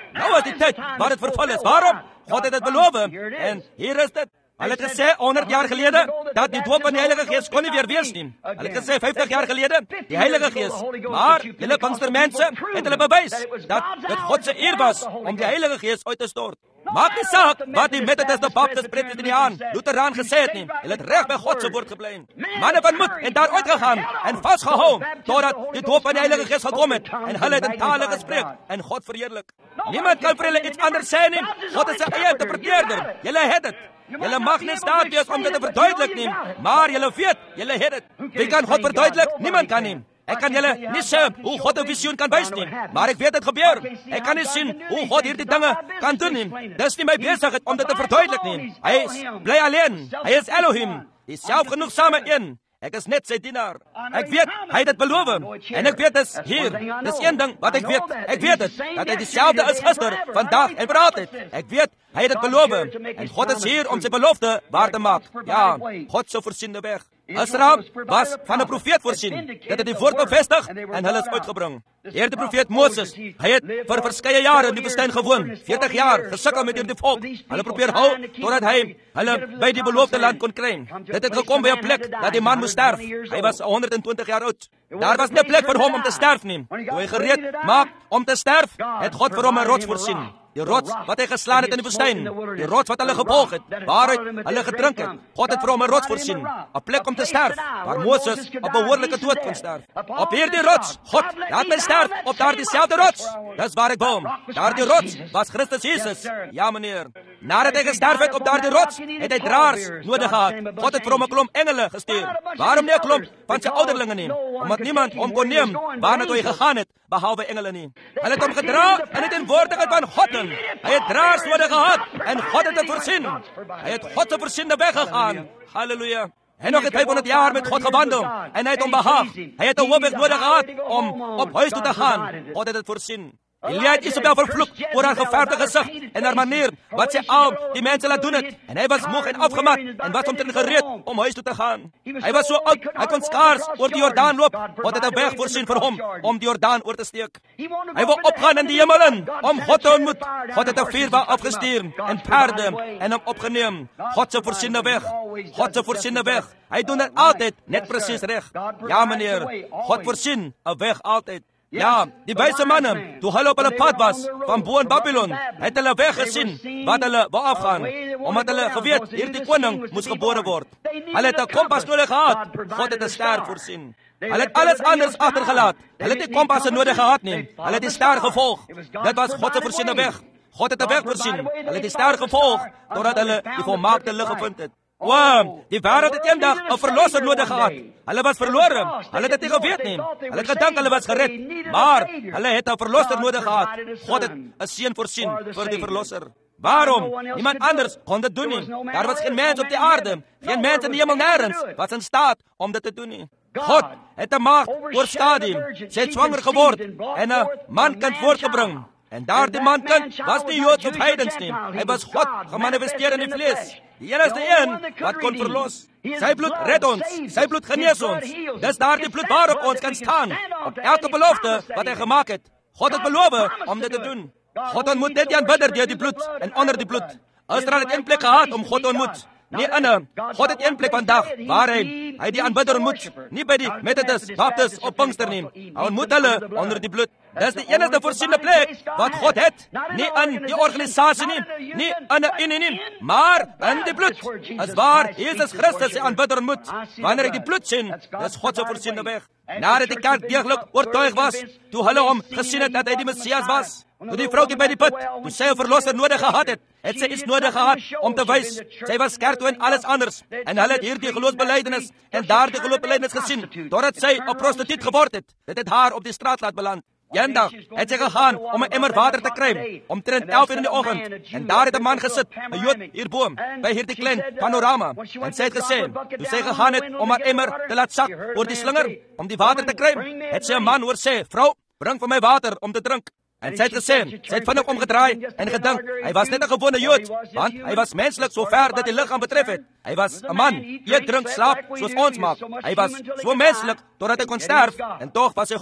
Nou is die tyd waar dit vervul is. Waarom? God het dit beloof. En hier is dit. Hulle het gesê honderd jaar gelede dat die doop van die Heilige Gees kon nie weer wees nie. Hulle het gesê vyftig jaar gelede die Heilige Gees. Maar julle Pinkstermense het hulle bewys dat dit God se eer was om die Heilige Gees uit te stort. Maak nie saak wat die Methodiste, Baptist, Presbyteriaan, Lutheraan gesê het nie. Hulle het reg by God se woord gebly. Manne van moed het daar uitgegaan en vasgehou totdat die doop van die Heilige Gees gekom het en hulle het in tale gespreek en God verheerlik. Niemand kan vir hulle iets anders sê nie. God is 'n eie interpreteerder. Julle het dit. Julle mag nie staat wees om dit te verduidelik nie, maar julle weet, julle het dit. Wie kan God verduidelik? Niemand kan nie. Ek kan julle nie sê hoe God 'n visioen kan wys nie, maar ek weet dit gebeur. Ek kan nie sien hoe God hierdie dinge kan doen nie. Dis nie my besigheid om dit te verduidelik nie. Hy is bly alleen. Hy is Elohim, die selfgenoegsame een. Ek is net sy dienaar. Ek weet, hy het dit beloof. En ek weet dis hier. Dis een ding wat ek weet. Ek weet dit, dat hy dieselfde is gister, vandag en vir altyd. Ek weet, hy het dit beloof. En God is hier om sy belofte waar te maak. Ja, God sou voorsiende weg. Israel was van 'n profeet voorsien. Dit het die woord bevestig en hulle is uitgebring. Hier die profeet Moses, hy het vir verskeie jare in die woestyn gewoon, veertig jaar gesukkel met hierdie volk. Hulle probeer hou totdat hy hulle by die beloofde land kon kry. Dit het gekom by 'n plek dat die man moes sterf. Hy was honderd en twintig jaar oud. Daar was nie 'n plek vir hom om te sterf nie. Toe hy gereed maak om te sterf, het God vir hom 'n rots voorsien. Die rots wat hy geslaan het in die woestyn, die rots wat hulle gevolg het, waaruit hulle gedrink het. God het vir hom 'n rots voorsien, 'n plek om te sterf, waar Moses 'n behoorlike dood kon sterf. Op hierdie rots, God, laat my sterf op daardie selfde rots. Dis waar ek woon. Daardie rots was Christus Jesus. Ja, meneer. Nadat hy gesterf het op daardie rots, het hy draers nodig gehad. God het vir hom 'n klomp engele gestuur. Waarom nie 'n klomp van sy ouderlinge nie? Omdat niemand hom kon neem waarna toe hy gegaan het, behalwe engele nie. Hulle het hom gedra en het in woordigheid van God in. Hy het draers nodig gehad en God het dit voorsien. Hy het God se voorsiende weg gegaan. Halleluja. En nog het vyfhonderd jaar met God gewandel en hy het hom behaag. Hy het 'n hoofweg nodig gehad om op huis toe te gaan. God het dit voorsien. Elia het Isabel vervloek oor haar geverfde gesig en haar manier wat sy al die mense laat doen het. En hy was moeg en afgemat en was omtrent gereed om huis toe te gaan. Hy was so oud, hy kon skaars oor die Jordaan loop. God het 'n weg voorsien vir hom om die Jordaan oor te steek. Hy wou opgaan in die hemel in om God te ontmoet. God het 'n vuurwaar afgestuur en perde en hom opgeneem. God se voorsiene weg. God se voorsiene weg. Hy doen dit altyd net presies reg. Ja, meneer. God voorsien 'n weg altyd. Ja, die wyse manne, toe hulle op hulle pad was van bo in Babylon, het hulle weg gesien wat hulle wou afgaan, omdat hulle geweet hierdie koning moes gebore word. Hulle het 'n kompas nodig gehad. God het 'n ster voorsien. Hulle het alles anders agtergelaat. Hulle het nie kompasse nodig gehad nie. Hulle het die ster gevolg. Dit was God se voorsiene weg. God het 'n weg voorsien. Hulle het die ster gevolg totdat hulle die volmaakte lig gevind het. Wow, die wêreld het eendag 'n verlosser nodig gehad. Hulle was verlore. Hulle het dit nie geweet nie. Hulle het gedink hulle was gered, maar hulle het 'n verlosser nodig gehad. God het 'n seun voorsien vir die verlosser. Waarom? Niemand anders kon dit doen nie. Daar was geen mens op die aarde, geen mens in die hemel nêrens was in staat om dit te doen nie. God het 'n maagd oorskadu. Sy het swanger geword en 'n mankind voortgebring. En daardie mankind was nie Joods of heidens nie. Hy was God gemanifesteer in die vlees. Die enigste een wat kon verlos. Sy bloed red ons. Sy bloed genees ons. Dis daardie bloed waarop ons kan staan. Op elke belofte wat hy gemaak het. God het beloof om dit te doen. God ontmoet net die aanbidder deur die bloed en onder die bloed. Israel het een plek gehad om God te ontmoet. Nie in 'n God het een plek vandag waar hy hy die aanbidder ontmoet. Nie by die Methodist, Baptist of Pinkster nie. Hy ontmoet hulle onder die bloed. Dis die enigste voorsiene plek wat God het. Nie in die organisasie nie, nie in 'n unie nie, maar in die bloed. As waar Jesus Christus sy aanbidder ontmoet. Wanneer hy die bloed sien, dis God se voorsiene weg. Nadat die kerk deeglik oortuig was, toe hulle hom gesien het dat hy die Messias was. Toe die vroukie by die put, toe sy 'n verlosser nodig gehad het, het sy iets nodig gehad om te wys. Sy was skerp toe en alles anders. En hulle het hierdie geloofsbelijdenis en daardie geloofsbelijdenis gesien, totdat sy 'n prostituut geword het. Dit het haar op die straat laat beland. Eendag het sy gegaan om 'n emmer water te kry, omtrent elf uur in die oggend. En daar het 'n man gesit, 'n Jood hierbo, by hierdie klein panorama. En sy het gesê, toe sy gegaan het om haar emmer te laat sak oor die slinger, om die water te kry, het sy 'n man hoor sê, "Vrou, bring vir my water om te drink." En sy het gesê, sy het vinnig omgedraai en gedink, hy was net 'n gewone Jood, want hy was menslik so ver dat die liggaam betref het. Hy was 'n man, eet, drink, slaap, soos ons maak. Hy was so menslik, totdat hy kon sterf, en tog was hy God.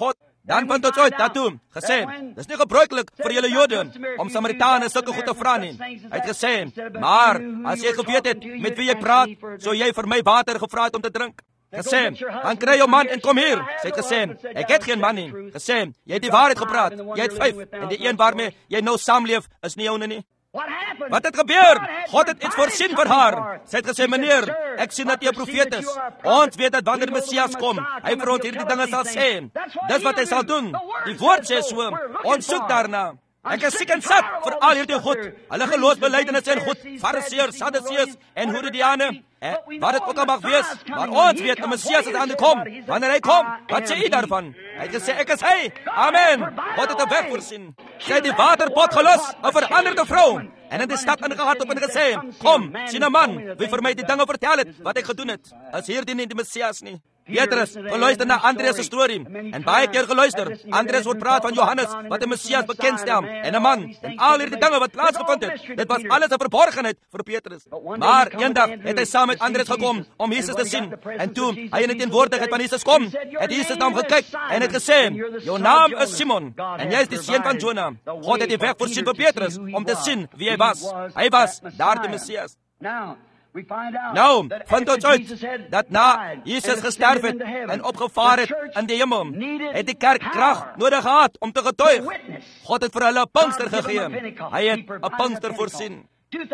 Dan vind ons uit daartoe gesê, dis nie gebruiklik vir julle Jode om Samaritane sulke goed te vra nie. Hy het gesê, maar as jy geweet het met wie jy praat, sou jy vir my water gevra het om te drink. Gesê, dan kry jou man en kom hier. Sy het gesê, ek het geen man nie. Gesê, jy het die waarheid gepraat. Jy het vyf en die een waarmee jy nou saamleef is nie joune nie. Wat het gebeur? God het iets voorsien vir haar. Sy het gesê, meneer, ek sien dat jy 'n profeet is. Ons weet dat wanneer die Messias kom, hy vir ons hierdie dinge sal sê. Dis wat hy sal doen. Die woord sê so. Ons soek daarna. Ek is siek en sat vir al hierdie goed. Hulle geloofsbelijdenis en goed. Fariseërs, Sadduseërs en Herodiane. Eh, wat het ook al mag wees. Maar ons weet, die Messias is aan die kom. Wanneer hy kom, wat sê jy daarvan? Hy het gesê, ek is hy. Amen. God het 'n weg voorsien. Sy het die waterpot gelus, 'n veranderde vrou. En in die stad ingehard op en gesê, kom, sien 'n man, wie vir my die dinge vertel het, wat ek gedoen het. As hierdie nie die Messias nie. Petrus, geluister na Andreas se storie. En baie keer geluister. Andreas word praat van Johannes, wat die Messias bekendstel. En 'n man. En al hierdie dinge wat plaasgevind het. Dit was alles 'n verborgenheid vir Petrus. Maar eendag het hy saam met Andreas gekom om Jesus te sien. En toe hy in die teenwoordigheid van Jesus kom, het Jesus na hom gekyk en het gesê, jou naam is Simon. En jy is die seun van Jona. God het die weg voorsien vir Petrus om te sien wie hy was. Hy was daar die Messias. Nou, vind ons uit dat na Jesus gesterf het en opgevaar het in die hemel, het die kerk krag nodig gehad om te getuig. God het vir hulle 'n Pinkster gegee. Hy het 'n Pinkster voorsien.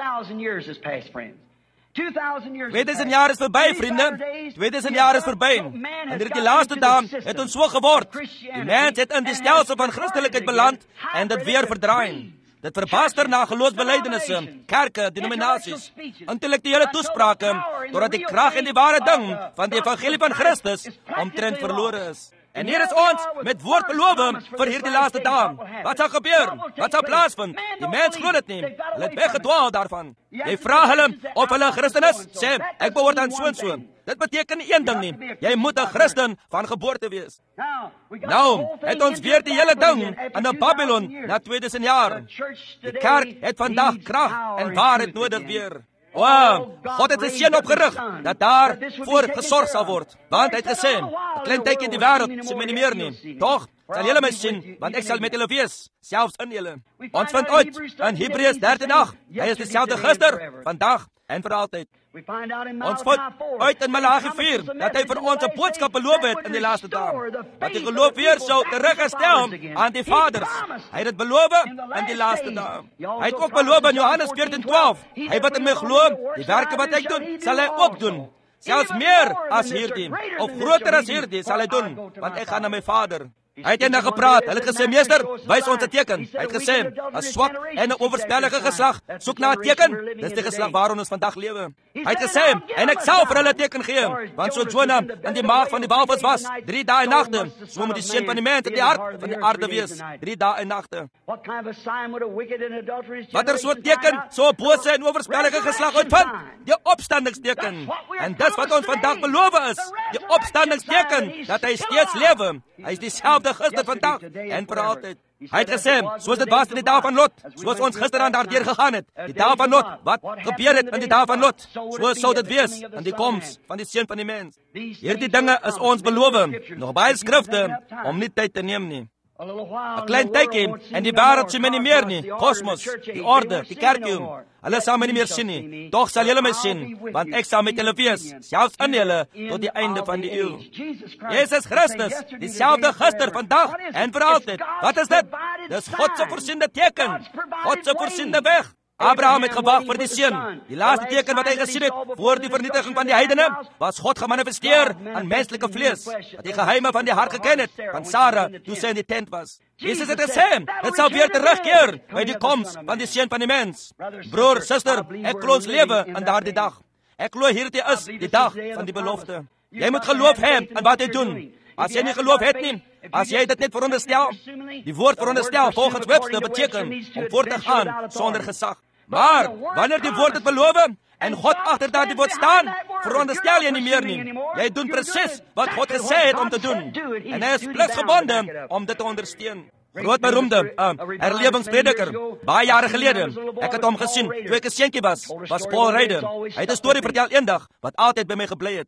tweeduisend jaar is verby, vriende. tweeduisend jaar is verby. En dit die laaste dae het ons so geword. Die mens het in die stelsel van Christelikheid beland en dit weer verdraai. Dit verbaster na geloofsbelijdenisse, kerke, denominasies, intellektuele toesprake, totdat die krag en die ware ding van die evangelie van Christus omtrent verlore is. En hier is ons met woord belowe vir hierdie laaste dae. Wat sal gebeur? Wat sal plaasvind? Die mens glo dit nie. Hulle het weggedwaal daarvan. Jy vra hulle of hulle Christen is, sê, ek behoort aan so en so. Dit beteken nie een ding nie. Jy moet 'n Christen van geboorte wees. Nou, het ons weer die hele ding in 'n Babylon na tweeduisend jaar. Die kerk het vandag krag en waarheid nodig weer. Wow, God het 'n seën opgerig dat daar voor gesorg sal word. Want hy het gesê, 'n klein tydjie in die wêreld sien my nie meer nie. Tog sal julle my sien, want ek sal met julle wees, selfs in julle. Ons vind uit in Hebreërs dertien agt, hy is dieselfde gister, vandag en vir altyd. Ons vind uit in Malagi vier dat hy vir ons 'n boodskap beloof het in die laaste dae. Dat die geloof weer sou teruggestel aan die vaders. Hy het dit beloof in die laaste dae. Hy het ook beloof in Johannes veertien twaalf. Hy wat in my glo, die werke wat ek doen, sal hy ook doen. Selfs meer as hierdie, of groter as hierdie sal hy doen, want ek gaan na my Vader. Hy het eendag gepraat. Hulle het gesê, meester, wys ons 'n teken. Hy het gesê, 'n swak en 'n oorspellige geslag soek na 'n teken. Dis die geslag waarin ons vandag lewe. Hy het gesê, en ek sal vir hulle teken gee, want so Jona in die maag van die walvis was, drie dae en nagte, so moet die seun van die mens in die hart van die aarde wees, drie dae en nagte. Watter soort teken sou 'n bose en oorspellige geslag uitvind? Die opstandingsteken. En dis wat ons vandag beloof is, die opstandingsteken, dat hy steeds lewe. Hy is dieselfde gister, vandag en vir altyd. Hy het gesê, soos dit was in die dae van Lot, soos ons gisteraan daardeur gegaan het, die dae van Lot, wat gebeur het in die dae van Lot, so sou dit wees in die koms van die seun van die mens. Hierdie dinge is ons beloof, nog baie skrifte om nie tyd te neem nie. 'n Klein tydjie en die wêreld sien my nie meer nie. Kosmos, die orde, die kerkjie. Hulle sal my nie meer sien nie. Tog sal julle my sien, want ek sal met julle wees, selfs in julle tot die einde van die eeu. Jesus Christus, dieselfde gister, vandag en vir altyd. Wat is dit? Dis God se voorsiende teken. God se voorsiende weg. Abraham het gewag vir die seun. Die laaste teken wat hy gesien het voor die vernietiging van die heidene, was God gemanifesteer in menslike vlees, wat die geheime van die hart geken het, van Sara, toe sy in die tent was. Jesus het gesê, dit sal weer terugkeer by die koms van die seun van die mens. Broer, suster, ek glo ons lewe in daardie dag. Ek glo hierdie is die dag van die belofte. Jy moet geloof hê in wat hy doen. As jy nie geloof het nie, as jy dit net veronderstel, die woord veronderstel volgens Webster beteken om voort te gaan sonder gesag. Maar wanneer die woord het beloof en God agter daardie woord staan, veronderstel jy nie meer nie. Jy doen presies wat God gesê het om te doen. En hy is pligsgebonde om dit te ondersteun. Groot beroemde uh, herlewingsprediker, baie jare gelede, ek het hom gesien toe ek 'n seentjie was, was Paul Ryder. Hy het 'n storie vertel eendag wat altyd by my gebly het.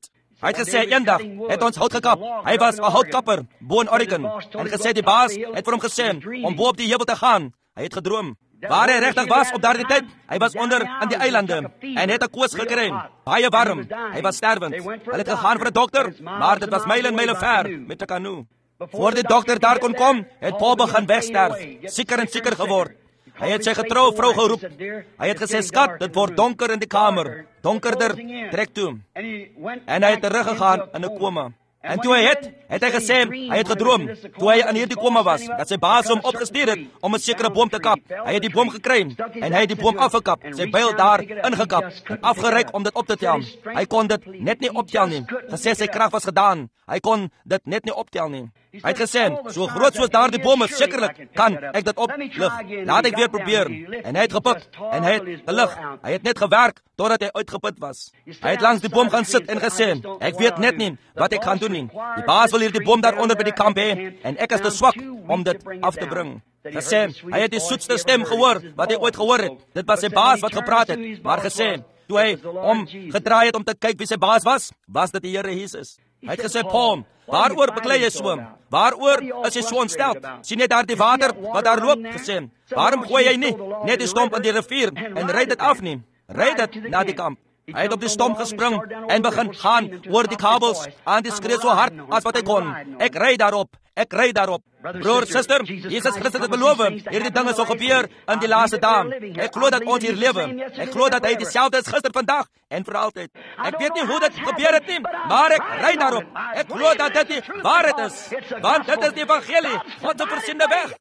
Hy het gesê, eendag het ons hout gekap. Hy was 'n houtkapper, bo in Oregon. En gesê, die baas het vir hom gesê, om bo op die heuwel te gaan. Hy het gedroom. Waar hy regtig was op daardie tyd, hy was onder in die eilande, en het 'n koors gekry, baie warm, hy was sterwend. Hy het gegaan vir 'n dokter, maar dit was myle en myle ver, met 'n kanoe. Voor die dokter daar kon kom, het Paul begin wegsterf, sieker en sieker geword. Hy het sy getroue vrou geroep. Hy het gesê, skat, dit word donker in die kamer, donkerder, trek toe. En hy het teruggegaan in 'n koma. En toe hy het, het hy gesê, hy het gedroom, toe hy in hierdie koma was, dat sy baas hom opgestuur het, om 'n sekere boom te kap. Hy het die boom gekry, en hy het die boom afgekap, sy byl daar ingekap, en afgereik om dit op te tel. Hy kon dit net nie optel nie, gesê sy krag was gedaan, hy kon dit net nie optel nie. Hy het gesê, so groot soos daar die boom is, sekerlik kan ek dit oplig, laat ek weer probeer. En hy het gepik, en hy het gelig, hy het net gewerk, totdat hy uitgeput was. Hy het langs die boom gaan sit en gesê, ek weet net nie, wat ek gaan doen nie. Die baas wil hier die boom daaronder by die kamp hê, en ek is te swak om dit af te bring. Gesê, hy het die soetste stem gehoor, wat hy ooit gehoor het. Dit was sy baas wat gepraat het, maar gesê, toe hy om gedraai het om te kyk wie sy baas was, was dit die Here Jesus. Hy het gesê, Paul, waaroor beklei jy so? Waaroor is jy so ontstel? Sien jy daar die water wat daar loop? Gesê, waarom gooi jy nie net die stomp in die rivier en ry dit af nie? Ry dit na die kamp. Hy het op die stomp gespring en begin gaan oor die kabels aan die skree so hard as wat hy kon. Ek ry daarop, ek ry daarop. Broer, suster, Jesus Christus het beloof, hierdie dinge sal gebeur in die laaste dae. Ek glo dat ons hier lewe. Ek glo dat hy dieselfde is gister, vandag en vir altyd. Ek weet nie hoe dit gebeur het nie, maar ek ry daarop. Ek glo dat dit die waarheid is, want dit is die evangelie, God se voorsiene weg.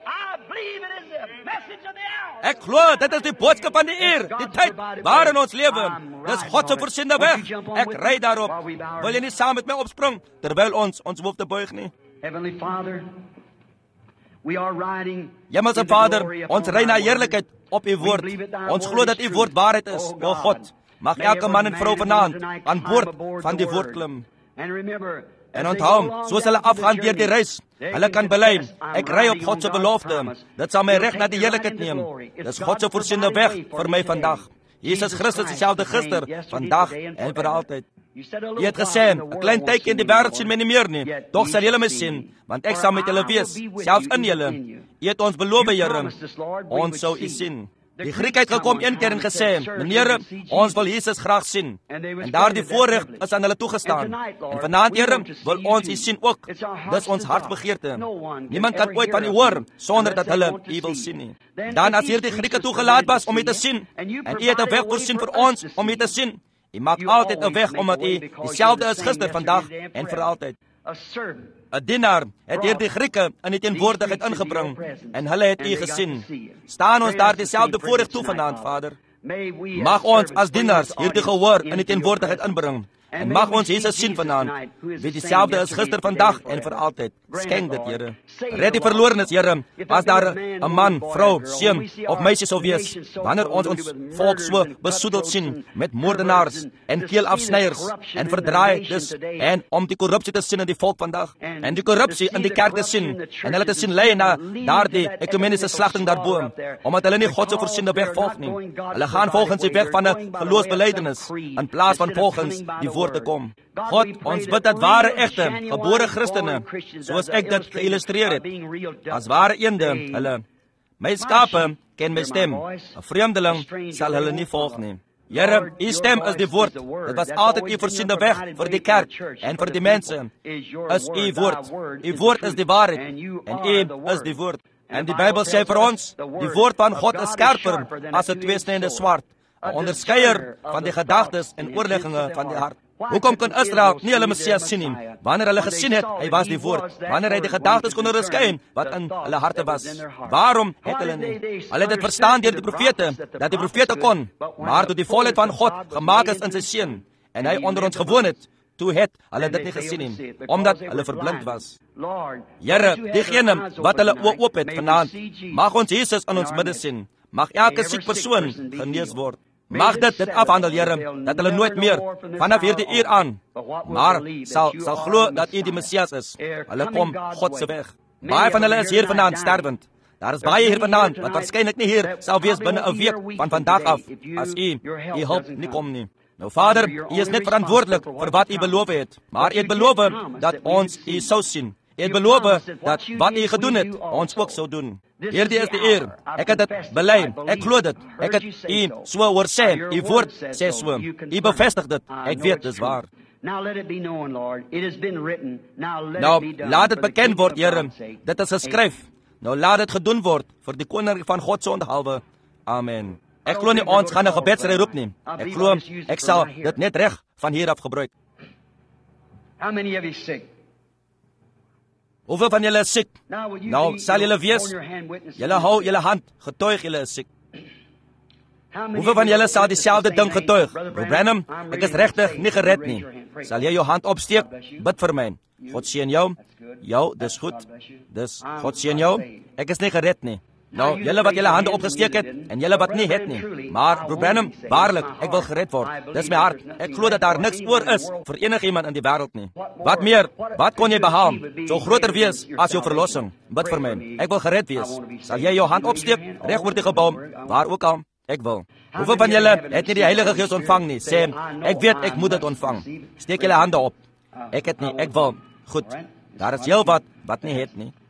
Ek glo dit is die boodskap van die eer, die tyd waarin ons lewe. Dis God se voorsiene weg. Ek ry daarop. Wil jy nie saam met my opspring terwyl ons ons hoofd te buig nie? Heavenly Father, we are riding. Hemelse Vader, ons ry na heerlikheid op U woord. Ons glo dat U woord waarheid is, o God. Mag elke man en vrou vanaand aan boord van die woord klim. En onthou, soos hulle afgaan deur die reis, hulle kan bely, ek ry op God se belofte. Dit sal my reg na die heerlikheid neem. Dis God se voorsiene weg vir my vandag. Jesus Christus dieselfde gister, vandag en vir altyd. U het gesê, 'n klein tydjie in die wêreld sien my nie meer nie, tog sal julle my sien, want ek sal met julle wees, selfs in julle. U het ons beloof, Here, ons sou U sien. Die Griek het gekom een keer en gesê, meneer, ons wil Jesus graag sien. En daardie voorreg is aan hulle toegestaan. En vanaand, Here, wil ons U sien ook. Dis ons hartsbegeerte. Niemand kan ooit van U hoor sonder dat hulle U wil sien nie. Dan as hierdie Grieke toegelaat was om U te sien, en U het 'n weg voorsien vir ons om U te sien, U maak altyd 'n weg omdat U dieselfde is gister, vandag en vir altyd. 'n Dienaar het hierdie Grieke in die teenwoordigheid ingebring en hulle het U gesien. Staan ons daar dieselfde voorreg toe vanaand, Vader. Mag ons as dienaars hierdie gehoor in die teenwoordigheid inbring. En mag ons Jesus sien vanaand, wie dieselfde is gister, vandag en vir altyd. Skenk dit, Here. Red die verlorenes, Here. As daar 'n man, vrou, seun of meisie sou wees, wanneer ons ons volk so besoedeld sien met moordenaars en keelafsnyers en verdraaides, en om die korrupsie te sien in die volk vandag, en die korrupsie in die kerk te sien, en hulle te sien lei na daardie ekumeniese slagting daarbo, omdat hulle nie God se voorsiene weg volg nie. Hulle gaan volgens die weg van 'n geloofsbelijdenis in plaas van volgens die woord te kom. God, ons bid dat ware, egte, gebore Christene, soos ek dit geïllustreer het, as ware eende, hulle, my skape ken my stem, 'n vreemdeling sal hulle nie volg nie. Here, U stem is die woord. Dit was altyd U voorsiene weg vir die kerk en vir die mense. Is U woord. U woord is die waarheid en U is die woord. En die Bybel sê vir ons, die woord van God is skerper as 'n tweesnede swaard, 'n onderskeier van die gedagtes en oorlegginge van die hart. Hoekom kon Israel nie hulle Messias sien nie? Wanneer hulle gesien het, hy was die woord. Wanneer hy die gedagtes kon onderskei wat in hulle harte was. Waarom het hulle nie? Hulle het dit verstaan deur die profete, dat die profete kon, maar toe die volheid van God gemaak is in sy seun en hy onder ons gewoon het, toe het hulle dit nie gesien nie, omdat hulle verblind was. Here, diegene wat hulle oë oop het vanaand, mag ons Jesus in ons midde sien. Mag elke siek persoon genees word. Mag dit dit afhandel, Here, dat hulle nooit meer vanaf hierdie uur aan, maar sal sal glo dat U die Messias is. Hulle kom God se weg. Baie van hulle is hier vanaand sterwend. Daar is baie hier vanaand wat waarskynlik nie hier sal wees binne 'n week van vandag af, as U U hulp nie kom nie. Nou Vader, U is net verantwoordelik vir wat U beloof het, maar U het beloof dat ons U sou sien. U het beloof dat wat U gedoen het, ons ook sou doen. Hierdie is die eer. Ek het dit bely. Ek glo dit. Ek het U so hoor sê. U woord sê so. U bevestig dit. Ek weet dis waar. Nou, laat dit bekend word, Here. Dit is geskryf. Nou laat dit gedoen word vir die koninkryk van God se onderhalwe. Amen. Ek glo nie ons gaan 'n gebedsry roep nie. Ek glo ek sal dit net reg van hier af gebruik. Hoeveel van julle is siek? Nou, sal julle wees, julle hou julle hand, getuig julle is siek. Hoeveel van julle sal dieselfde ding getuig? Broer Branham, ek is regtig nie gered nie. Sal jy jou hand opsteek? Bid vir my. God seën jou. Jou, dis goed. Dis, God seën jou. Ek is nie gered nie. Nou, julle wat julle hande opgesteek het, en julle wat nie het nie. Maar, Broer Branham, waarlik, ek wil gered word. Dis my hart. Ek glo dat daar niks oor is vir enigiemand in die wêreld nie. Wat meer, wat kon jy behaal? So groter wees as jou verlossing. Bid vir my. Ek wil gered wees. Sal jy jou hand opsteek, reg oor die gebou, waar ook al, ek wil. Hoeveel van julle het nie die Heilige Gees ontvang nie? Sê, ek weet ek moet dit ontvang. Steek julle hande op. Ek het nie, ek wil. Goed. Daar is heel wat wat nie het nie.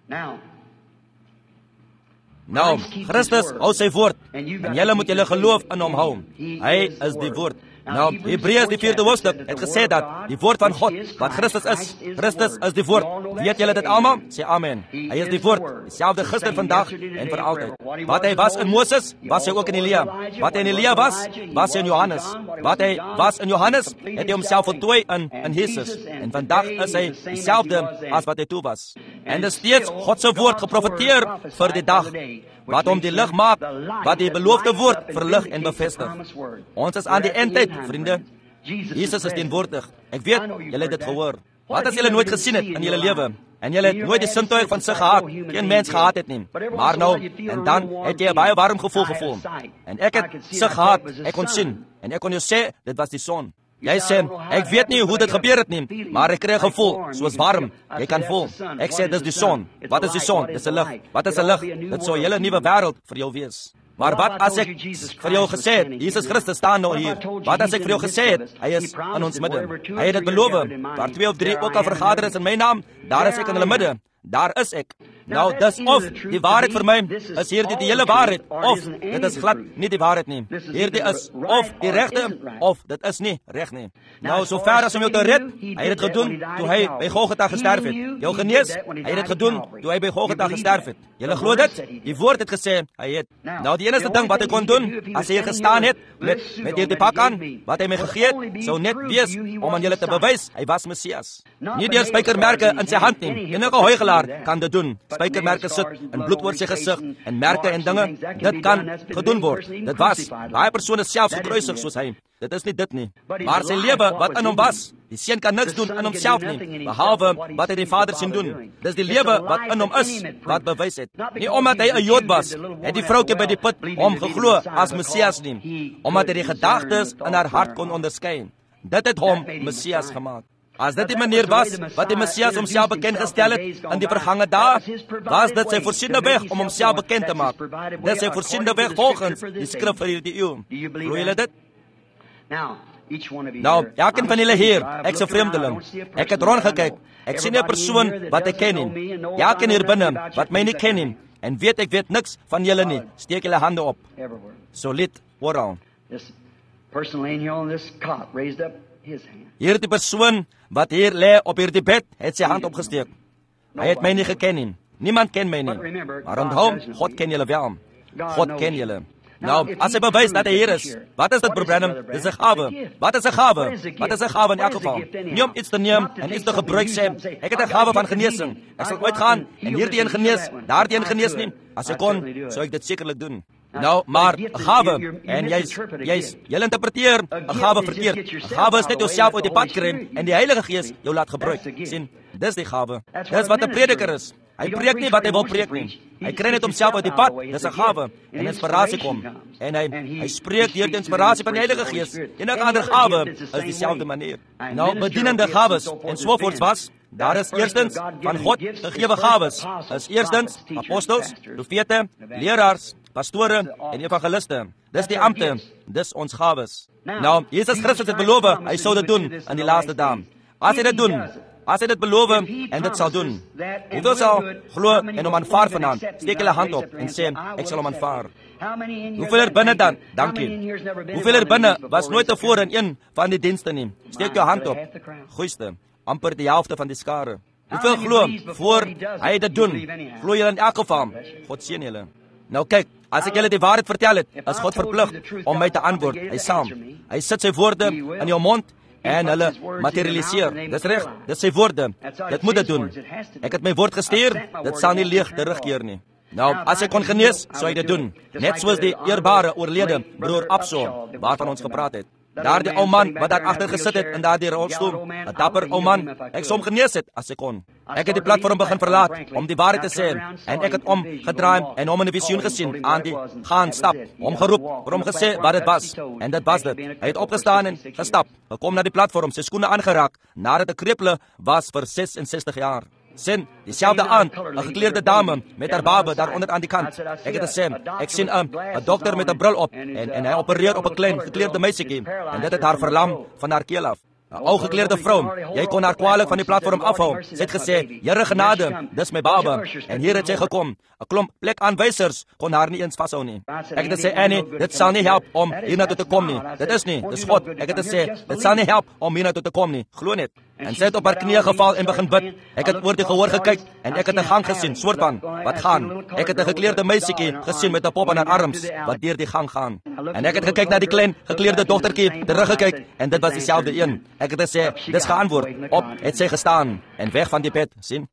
Nou, Christus hou sy woord, en julle moet julle geloof in hom hou. Hy is die woord. Nou, Hebreërs die vierde hoofstuk het gesê dat die woord van God, wat Christus is, Christus is die woord. Weet julle dit almal? Sê amen. Hy is die woord, dieselfde gister, vandag en vir altyd. Wat hy was in Moses, was hy ook in Elia. Wat hy in Elia was, was hy in Johannes. Wat hy was in Johannes, het hy homself voltooi in, in Jesus. En vandag is hy dieselfde as wat hy toe was. En dit is steeds God se woord geprofeteer vir die dag, wat hom die lig maak, wat die beloofde woord verlig en bevestig. Ons is aan die eindtyd, vriende. Jesus is teenwoordig. Ek weet, julle het dit gehoor. Wat as julle nooit gesien het in julle lewe, en julle het nooit die sintuig van sig gehad, geen mens gehad het nie. Maar nou, en dan het jy 'n baie warm gevoel gevoel. En ek het sig gehad, ek kon sien, en ek kon jou sê, dit was die son. Jy sê, ek weet nie hoe dit gebeur het nie, maar ek kry 'n gevoel, soos warm. Jy kan voel. Ek sê, dis die son. Wat is die son? Dis 'n lig. Wat is 'n lig? Dit sou 'n hele nuwe wêreld vir jou wees. Maar wat as ek vir jou gesê het, Jesus Christus staan nou hier. Wat as ek vir jou gesê het, hy is in ons midde. Hy het dit beloof. Waar twee of drie ook al vergader is in my naam, daar is ek in hulle midde. Daar is ek. Nou, dis of die waarheid vir my is hierdie die hele waarheid, of dit is glad nie die waarheid nie. Hierdie is of die regte, of dit is nie reg nie. Nou, so ver as om jou te red, hy het dit gedoen toe hy by Golgotha gesterf het. Jou genees, hy het dit gedoen toe hy by Golgotha gesterf het. Julle glo dit? Die woord het gesê, hy het. Nou, die enigste ding wat hy kon doen, as hy hier gestaan het, met, met hierdie pak aan, wat hy my gegee het, sou net wees om aan julle te bewys, hy was Messias. Nie deur spykermerke in sy hand nie. Enige huigelaar kan dit doen. Spykermerke sit in bloed oor sy gesig en merke en dinge, dit kan gedoen word. Dit was, baie persone selfs gekruisig soos hy. Dit is nie dit nie. Maar sy lewe wat in hom was, die seun kan niks doen in homself nie, behalwe wat hy die Vader sien doen. Dis die lewe wat in hom is, wat bewys het. Nie omdat hy 'n Jood was, het die vroutjie by die put hom geglo as Messias nie, omdat hy die gedagtes in haar hart kon onderskei. Dit het hom Messias gemaak. As dit die manier was wat die Messias homself bekend gestel het in die vergange dae, was dit sy voorsiene weg om homself bekend te maak. Dit is sy voorsiene weg volgens die skrif vir hierdie eeu. Glo julle dit? Nou, elkeen van julle hier, ek is 'n vreemdeling. Ek het rondgekyk. Ek sien 'n persoon wat ek ken nie. Elkeen hier binne wat my nie ken nie, en weet ek weet niks van julle nie. Steek julle hande op. Solid, oral. Hierdie persoon wat hier lê op hierdie bed, het sy hand opgesteek. Hy het my nie geken nie. Niemand ken my nie. Maar onthou, God ken julle wel. God ken julle. Nou, as hy bewys dat hy hier is, wat is dit, Broer Branham? Dit is 'n gawe. Wat is 'n gawe? Wat is 'n gawe in elk geval? Nie om iets te neem en iets te gebruik sê, ek het 'n gawe van genesing. Ek sal uitgaan en hierdie een genees, daardie een genees nie. As ek kon, sou ek dit sekerlik doen. Nou, maar 'n gawe, en jy's jy's jy interpreteer 'n gawe verkeerd. 'n Gawe is net jouself uit die pad kry en die Heilige Gees jou laat gebruik. sien, dis die gawe. Dis wat 'n prediker is. Hy preek nie wat hy wil preek nie. Hy kry net homself uit die pad. Dis 'n gawe en inspirasie kom. En hy hy spreek deur die inspirasie van die Heilige Gees. Enige ander gawe is dieselfde manier. Nou, bedienende gawes en so voort was, daar is eerstens van God gegewe gawes. Is eerstens apostels, profete, leraars, pastore en evangeliste. Dis die ampte, dis ons gawes. Nou, Jesus Christus het beloof, hy sou dit doen in die laaste dae. As hy dit doen, as hy dit beloof en dit sal doen, hoeveel sal glo en hom aanvaar vanaand? Steek julle hand op en sê, ek sal hom aanvaar. Hoeveel er binne dan? Dankie. Hoeveel er binne was nooit tevore in een van die dienste nie? Steek jou hand op. Goeiste, amper die helfte van die skare. Hoeveel glo voor hy dit doen? Glo julle in elk geval? God seën julle. Nou kyk, as ek julle die waarheid vertel het, is God verplig om my te antwoord. Hy saam. Hy sit sy woorde in jou mond en hulle materialiseer. Dis reg, dis sy woorde. Dit moet dit doen. Ek het my woord gestuur, dit sal nie leeg terugkeer nie. Nou, as hy kon genees, sou hy dit doen. Net soos die eerbare oorlede broer Absalom, waarvan ons gepraat het. Daardie ou man wat daar agter gesit het in daardie rolstoel, 'n dapper ou man, ek sou hom genees het as ek kon. Ek het die platform begin verlaat om die waarheid te sê en ek het hom gedraai en hom in 'n visioen gesien aan die gaan stap, hom geroep, vir hom gesê wat dit was en dit was dit. Hy het opgestaan en gestap, gekom na die platform, sy skoene aangeraak nadat hy krepele was vir ses en sestig jaar. Sien, dieselfde aand, 'n gekleurde dame met haar babe daar onder aan die kant. Ek het gesê, ek sien 'n 'n dokter met 'n bril op en en hy opereer op 'n klein gekleurde meisietjie en dit het haar verlam van haar keel af. 'n Ou gekleurde vrou, jy kon haar kwaliek van die platform afhou. Sy het gesê, Here genade, dis my babe. En hier het sy gekom. 'n Klomp plekaanwysers kon haar nie eens vashou nie. Ek het gesê, Annie, dit sal nie help om hiernatoe te kom nie. Dit is nie, dis God. Ek het gesê, dit sal nie help om hiernatoe te kom nie. Glo net. En sy het op haar knieë geval en begin bid. Ek het oor die gehoor gekyk en ek het 'n gang gesien, soort van wat gaan. Ek het 'n gekleurde meisietjie gesien met 'n pop aan haar arms wat deur die gang gaan. En ek het gekyk na die klein gekleurde dogtertjie, teruggekyk en dit was dieselfde een. Ek het gesê, dis geantwoord. Op het sy gestaan en weg van die bed, sien?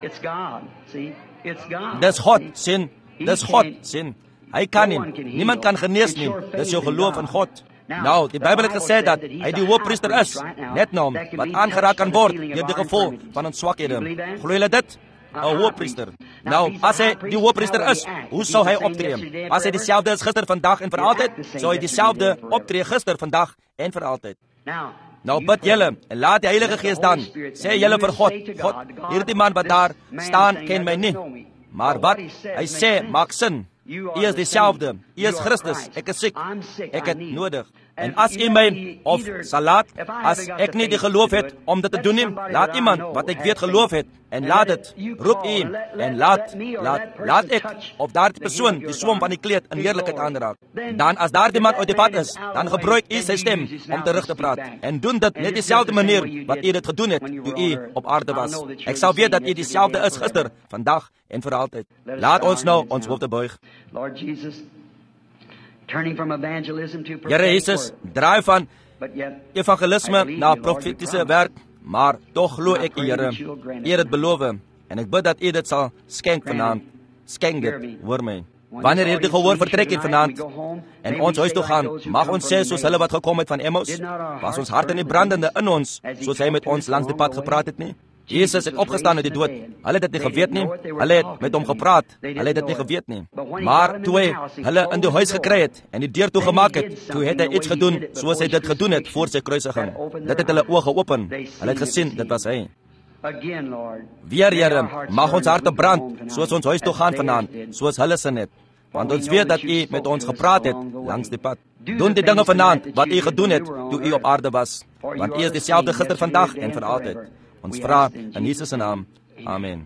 Dis God, sien? Dis God, sien? Hy kan nie. Niemand kan genees nie. Dis jou geloof in God. Nou, die Bybel het gesê dat hy die hoofpriester is, net nou, wat aangeraak kan word deur die gevolg van ons swakhede. Glo julle dit? 'n Hoofpriester. Nou, as hy die hoofpriester is, hoe sou hy optree? As hy dieselfde is gister, vandag en vir altyd, sou hy dieselfde optree gister, vandag en vir altyd. Nou bid julle en laat die Heilige Gees dan sê julle vir God, God, hierdie man wat daar staan ken my nie. Maar wat hy sê maak sin. U is dieselfde. U is Christus. Ek is siek. Ek het nodig. En as u my of sal laat, as ek nie die geloof het om dit te doen nie, laat iemand wat ek weet geloof het en laat dit. Roep u en laat laat laat ek of daardie persoon die swem van die kleed in heerlikheid aanraak. Dan as daardie man uit die pad is, dan gebruik u sy stem om terug te praat en doen dit net dieselfde manier wat u dit gedoen het toe u op aarde was. Ek sal weet dat u dieselfde is gister, vandag en vir altyd. Laat ons nou ons hoofde buig. Lord Jesus, turning from evangelism to Here Jesus, draai van evangelisme na profetiese werk, maar tog glo ek U, Here. U het beloof en ek bid dat U dit sal skenk vanaand. Skenk dit, hoor my. Wanneer hierdie gehoor vertrek het vanaand en ons huis toe gaan, mag ons sê soos hulle wat gekom het van Emmaus, was ons harte nie brandende in ons, soos hy met ons langs die pad gepraat het nie. Jesus het opgestaan uit die dood. Hulle het dit nie geweet nie. Hulle het met hom gepraat. Hulle het dit nie geweet nie. Maar toe hy hulle in die huis gekry het en die deur toegemaak het, toe het hy iets gedoen soos hy dit gedoen het voor sy kruisiging. Dit het hulle oë geopen. Hulle het gesien dit was hy. Weer, Here, mag ons harte brand soos ons huis toe gaan vanaand, soos hulle sin het. Want ons weet dat U met ons gepraat het langs die pad. Doen die dinge vanaand wat U gedoen het toe U op aarde was. Want U is dieselfde gister, vandag en vir altyd. Ons vra in Jesus se naam. Amen.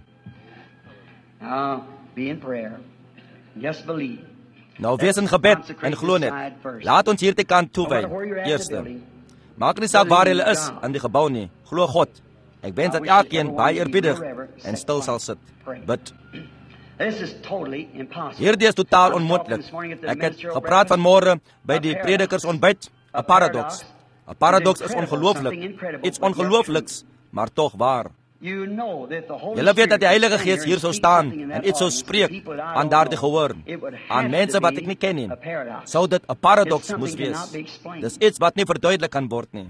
Nou wees in gebed en glo net. Laat ons hierdie kant toewy. Eerste. Maak nie saak waar jy is in die gebou nie. Glo God. Ek wens dat elkeen baie eerbiedig en stil sal sit. Bid. Hierdie is totaal onmoontlik. Ek het gepraat vanmôre by die predikers ontbyt. 'n Paradox. 'n Paradox is ongelooflik. Iets ongeloofliks, maar tog waar. Julle weet dat die Heilige Gees hier sou staan en iets sou spreek aan daardie gehoor, aan mense wat ek nie ken nie. Sou dit 'n paradox moes wees. Dis iets wat nie verduidelik kan word nie.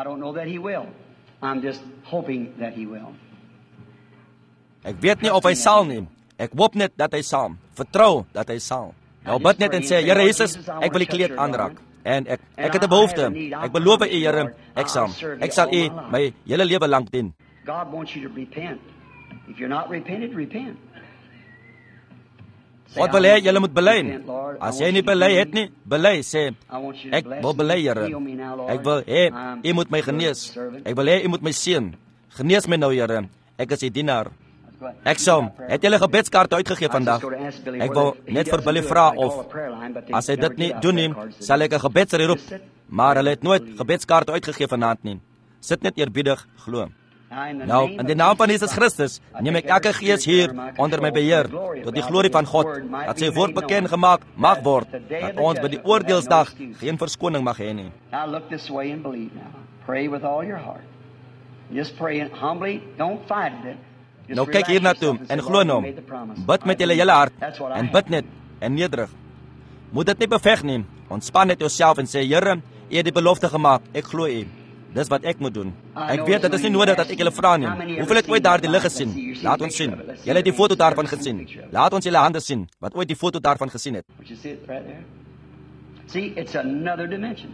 Ek weet nie of hy sal nie. Ek hoop net dat hy sal. Vertrou dat hy sal. Nou bid net en sê, Here Jesus, ek wil die kleed aanraak. En ek ek het 'n behoefte. Ek beloof U, Here, ek sal. Ek sal U my hele lewe lank dien. God wants you to repent. If you're not repented, repent. God wil hê julle moet bely. As jy nie bely het nie, bely, sê, ek wil bely, Here. Ek wil hê, U moet my genees. Ek wil hê, U moet my seën. Genees my nou, Here. Ek is U dienaar. Ek sou, het julle gebedskaarte uitgegee vandag? Ek wil net vir Billy vra of, as hy dit nie doen nie, sal ek 'n gebedsrie roep. Maar hulle het nooit gebedskaarte uitgegee vanaand nie. Sit net eerbiedig, glo. Nou, in die naam van Jesus Christus, neem ek elke gees hier onder my beheer, tot die glorie van God, dat sy woord bekend gemaak mag word, dat ons by die oordeelsdag geen verskoning mag hê nie. Now look this way and believe now. Pray with all your heart. Just pray and humbly, don't fight it. Just Nou kyk hier na toe en glo nou. Bid met julle hele hart en bid net en nederig. Moet dit nie beveg nie. Ontspan net jouself en sê, Here, U het die belofte gemaak. Ek glo U. Dis wat ek moet doen. Ek weet dit is nie nodig dat ek julle vra nie. Hoeveel het ooit daar die lig gesien? Laat ons sien. Julle het die foto daarvan gesien. Laat ons julle hande sien wat ooit die foto daarvan gesien het. Would you see it right there? See, it's another dimension.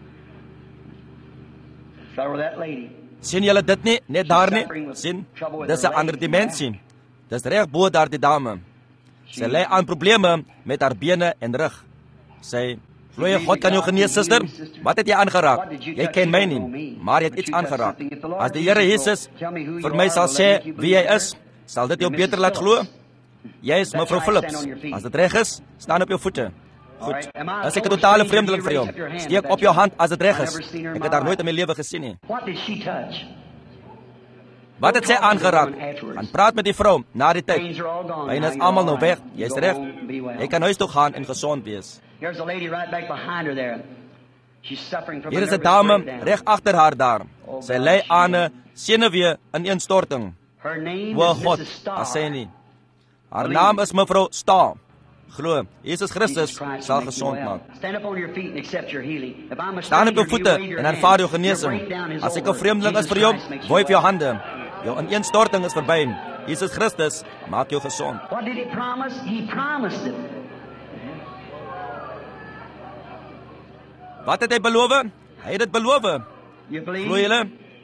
Start with that lady. Sien julle dit nie? Net daar nie? Sien? Dis 'n ander dimensie. Dis reg bo daar die dame. Sy ly aan probleme met haar bene en rug. Sy glo jy God kan jou genees, suster? Wat het jy aangeraak? Jy ken my nie, maar jy het iets aangeraak. As die Here Jesus vir my sal sê wie jy is, sal dit jou beter laat glo? Jy is mevrou Phillips. As dit reg is, staan op jou voete. Goed. As ek 'n totale vreemdeling vir jou, steek op jou hand as dit reg is. Ek het haar nooit in my lewe gesien nie. What did she touch? Wat het sy aangeraak? Gaan praat met die vrou na die tyd. Hy is almal nou weg. Jy's reg. Jy kan huis toe gaan en gesond wees. Here's a lady right back behind her there. She's suffering from Hier is 'n nervous dame breakdown. reg agter haar daar. Sy ly aan 'n senuwee ineenstorting. Her name O is God, Missus Starr. as sy nie. Haar naam is mevrou Starr. Glo, Jesus Christus sal gesond maak. Stand up on your feet and accept your healing. If I'm a Staan op jou stranger, voete you wave your en hand. aanvaar jou Your genesing. breakdown is As ek 'n over. vreemdeling is Jesus vir jou, Christ makes you wuif jou well. hande. Jou ineenstorting is verby. Jesus Christus maak jou gesond. What did he promise? He promised it. Wat het hy beloof? Hy het dit beloof. You believe? Glo julle?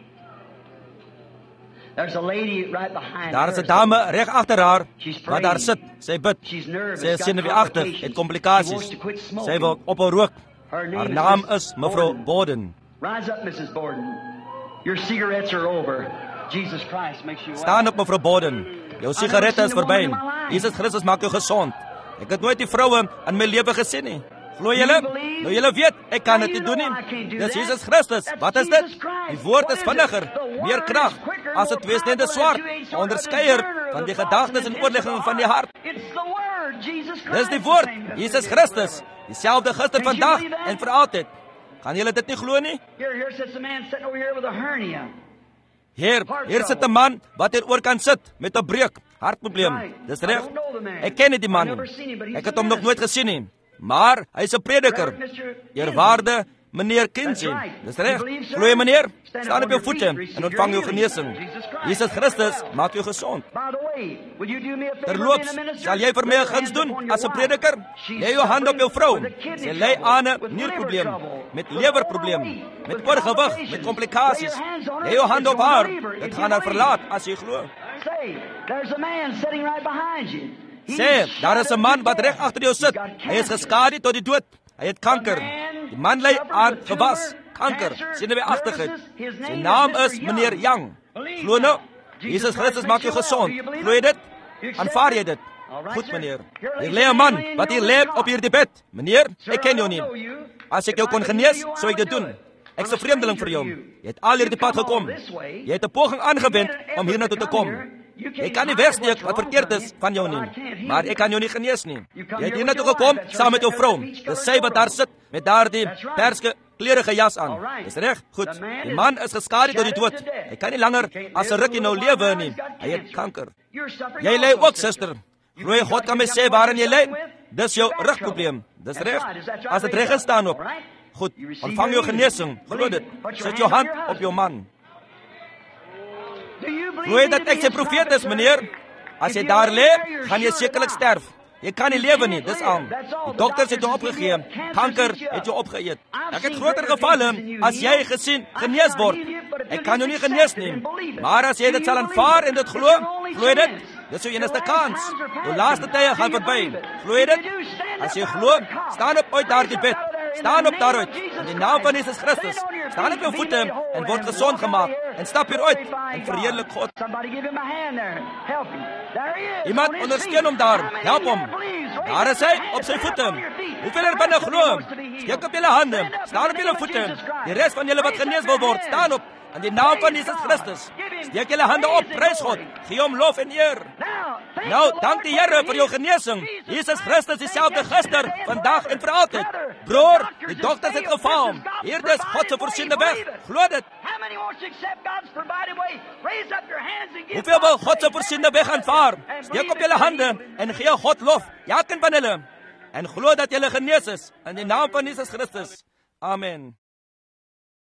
There's a lady right behind Daar her. is 'n dame reg agter haar She's wat daar sit. Sy bid. She's nervous, Sy is got senuweeagtig, complications. het She komplikasies. wants to quit smoking. Sy wil ophou rook. Her name Haar is naam Miss is mevrou Borden. Borden. Rise up, Missus Borden. Your cigarettes are over. Jesus Christ makes you well. Staan op mevrou Borden. Jou sigarette is verby. Jesus Christus maak jou gesond. Ek het nooit die vroue in my lewe gesien nie. Glo julle? Nou julle weet, ek kan dit nie doen nie. Dis Jesus Christus. Wat is dit? Die woord is vinniger, meer krag, as 'n tweesnede swaard, onderskeier van die gedagtes en oorleggings van die hart. It's the word, Jesus Christ. Dis die woord, Jesus Christus, dieselfde gister, vandag en vir altyd. Kan julle dit nie glo nie? Here, here sits a man sitting over here with a hernia. Hier, hier sit 'n man wat hier oor kan sit met 'n breuk, hartprobleem. Dis reg. Ek ken nie die man nie. Ek het hom nog nooit gesien nie. Maar hy is 'n prediker. Eerwaarde meneer Kinsey. Dis reg. Glo jy meneer? Staan op jou voete en ontvang jou genesing. Jesus Christus maak jou gesond. By the way, will you do me a favor Terloops, being a minister? sal jy vir my 'n guns doen as 'n prediker? Lê jou hand op jou vrou. Sy ly aan 'n nierprobleem, met lewerprobleem, met oorgewig, met komplikasies. Lê jou hand op haar. Dit gaan haar verlaat as jy glo. Say, there's a man sitting right behind you. Sê, daar is 'n man wat reg agter jou sit. Hy is geskade tot die dood. Hy het kanker. Die man ly aan gewas, kanker, senuweeagtigheid. Sy naam is meneer Young. Glo nou, Jesus Christus maak jou gesond. Glo jy dit? Aanvaar jy dit? Goed meneer. Hier lê 'n man wat hier lê op hierdie bed. Meneer, ek ken jou nie. As ek jou kon genees, sou ek dit doen. Ek is 'n vreemdeling vir jou. Jy het al hierdie pad gekom. Jy het 'n poging aangewend om hiernatoe te kom. Jy kan nie wegsteek wat verkeerd is van jou nie. Maar ek kan jou nie genees nie. Jy het hiernatoe gekom saam met jou vrou. Dis sy wat daar sit met daardie perske kleurige jas aan. Dis reg? Goed. Die man is geskade tot die dood. Hy kan nie langer as 'n rukkie nou lewe nie. Hy het kanker. Jy ly ook, suster. Glo jy God kan my sê waarin jy ly? Dis jou rugprobleem. Dis reg. As dit reg is, staan op. Goed, ontvang jou genesing. Glo dit. Sit jou hand op jou man. Glo jy dat ek sy profeet is, meneer? As jy daar lê, gaan jy sekerlik sterf. Jy kan nie lewe nie, dis al. Die dokters het jou opgegee. Kanker het jou opgeëet. Ek het groter gevalle as jy gesien genees word. Ek kan jou nie genees nie. Maar as jy dit sal aanvaar en dit glo, glo jy dit? Dis jou enigste kans. Jou laaste tye gaan verby. Glo jy dit? As jy glo, staan op uit daardie bed. Staan op daaruit. In die naam van Jesus Christus. Staan op jou voete en word gesond gemaak. En stap hier uit en verheerlik God. Iemand ondersteun hom daar. Help hom. Daar is hy op sy voete. Hoeveel er binne glo? Steek op julle hande. Staan op julle voete. Die res van julle wat genees wil word, staan op. In die naam van Jesus Christus. Steek julle hande op. Prys God. Gee hom lof en eer. Nou, dank die Here vir jou genesing. Jesus Christus dieselfde gister, vandag en vir altyd. Broer, die dokters het gefaal. Hier is God se voorsiene weg. Glo dit. Hoeveel wil God se voorsiene weg aanvaar? Steek op julle hande en gee God lof. Elkeen van hulle. En glo dat julle genees is in die naam van Jesus Christus. Amen.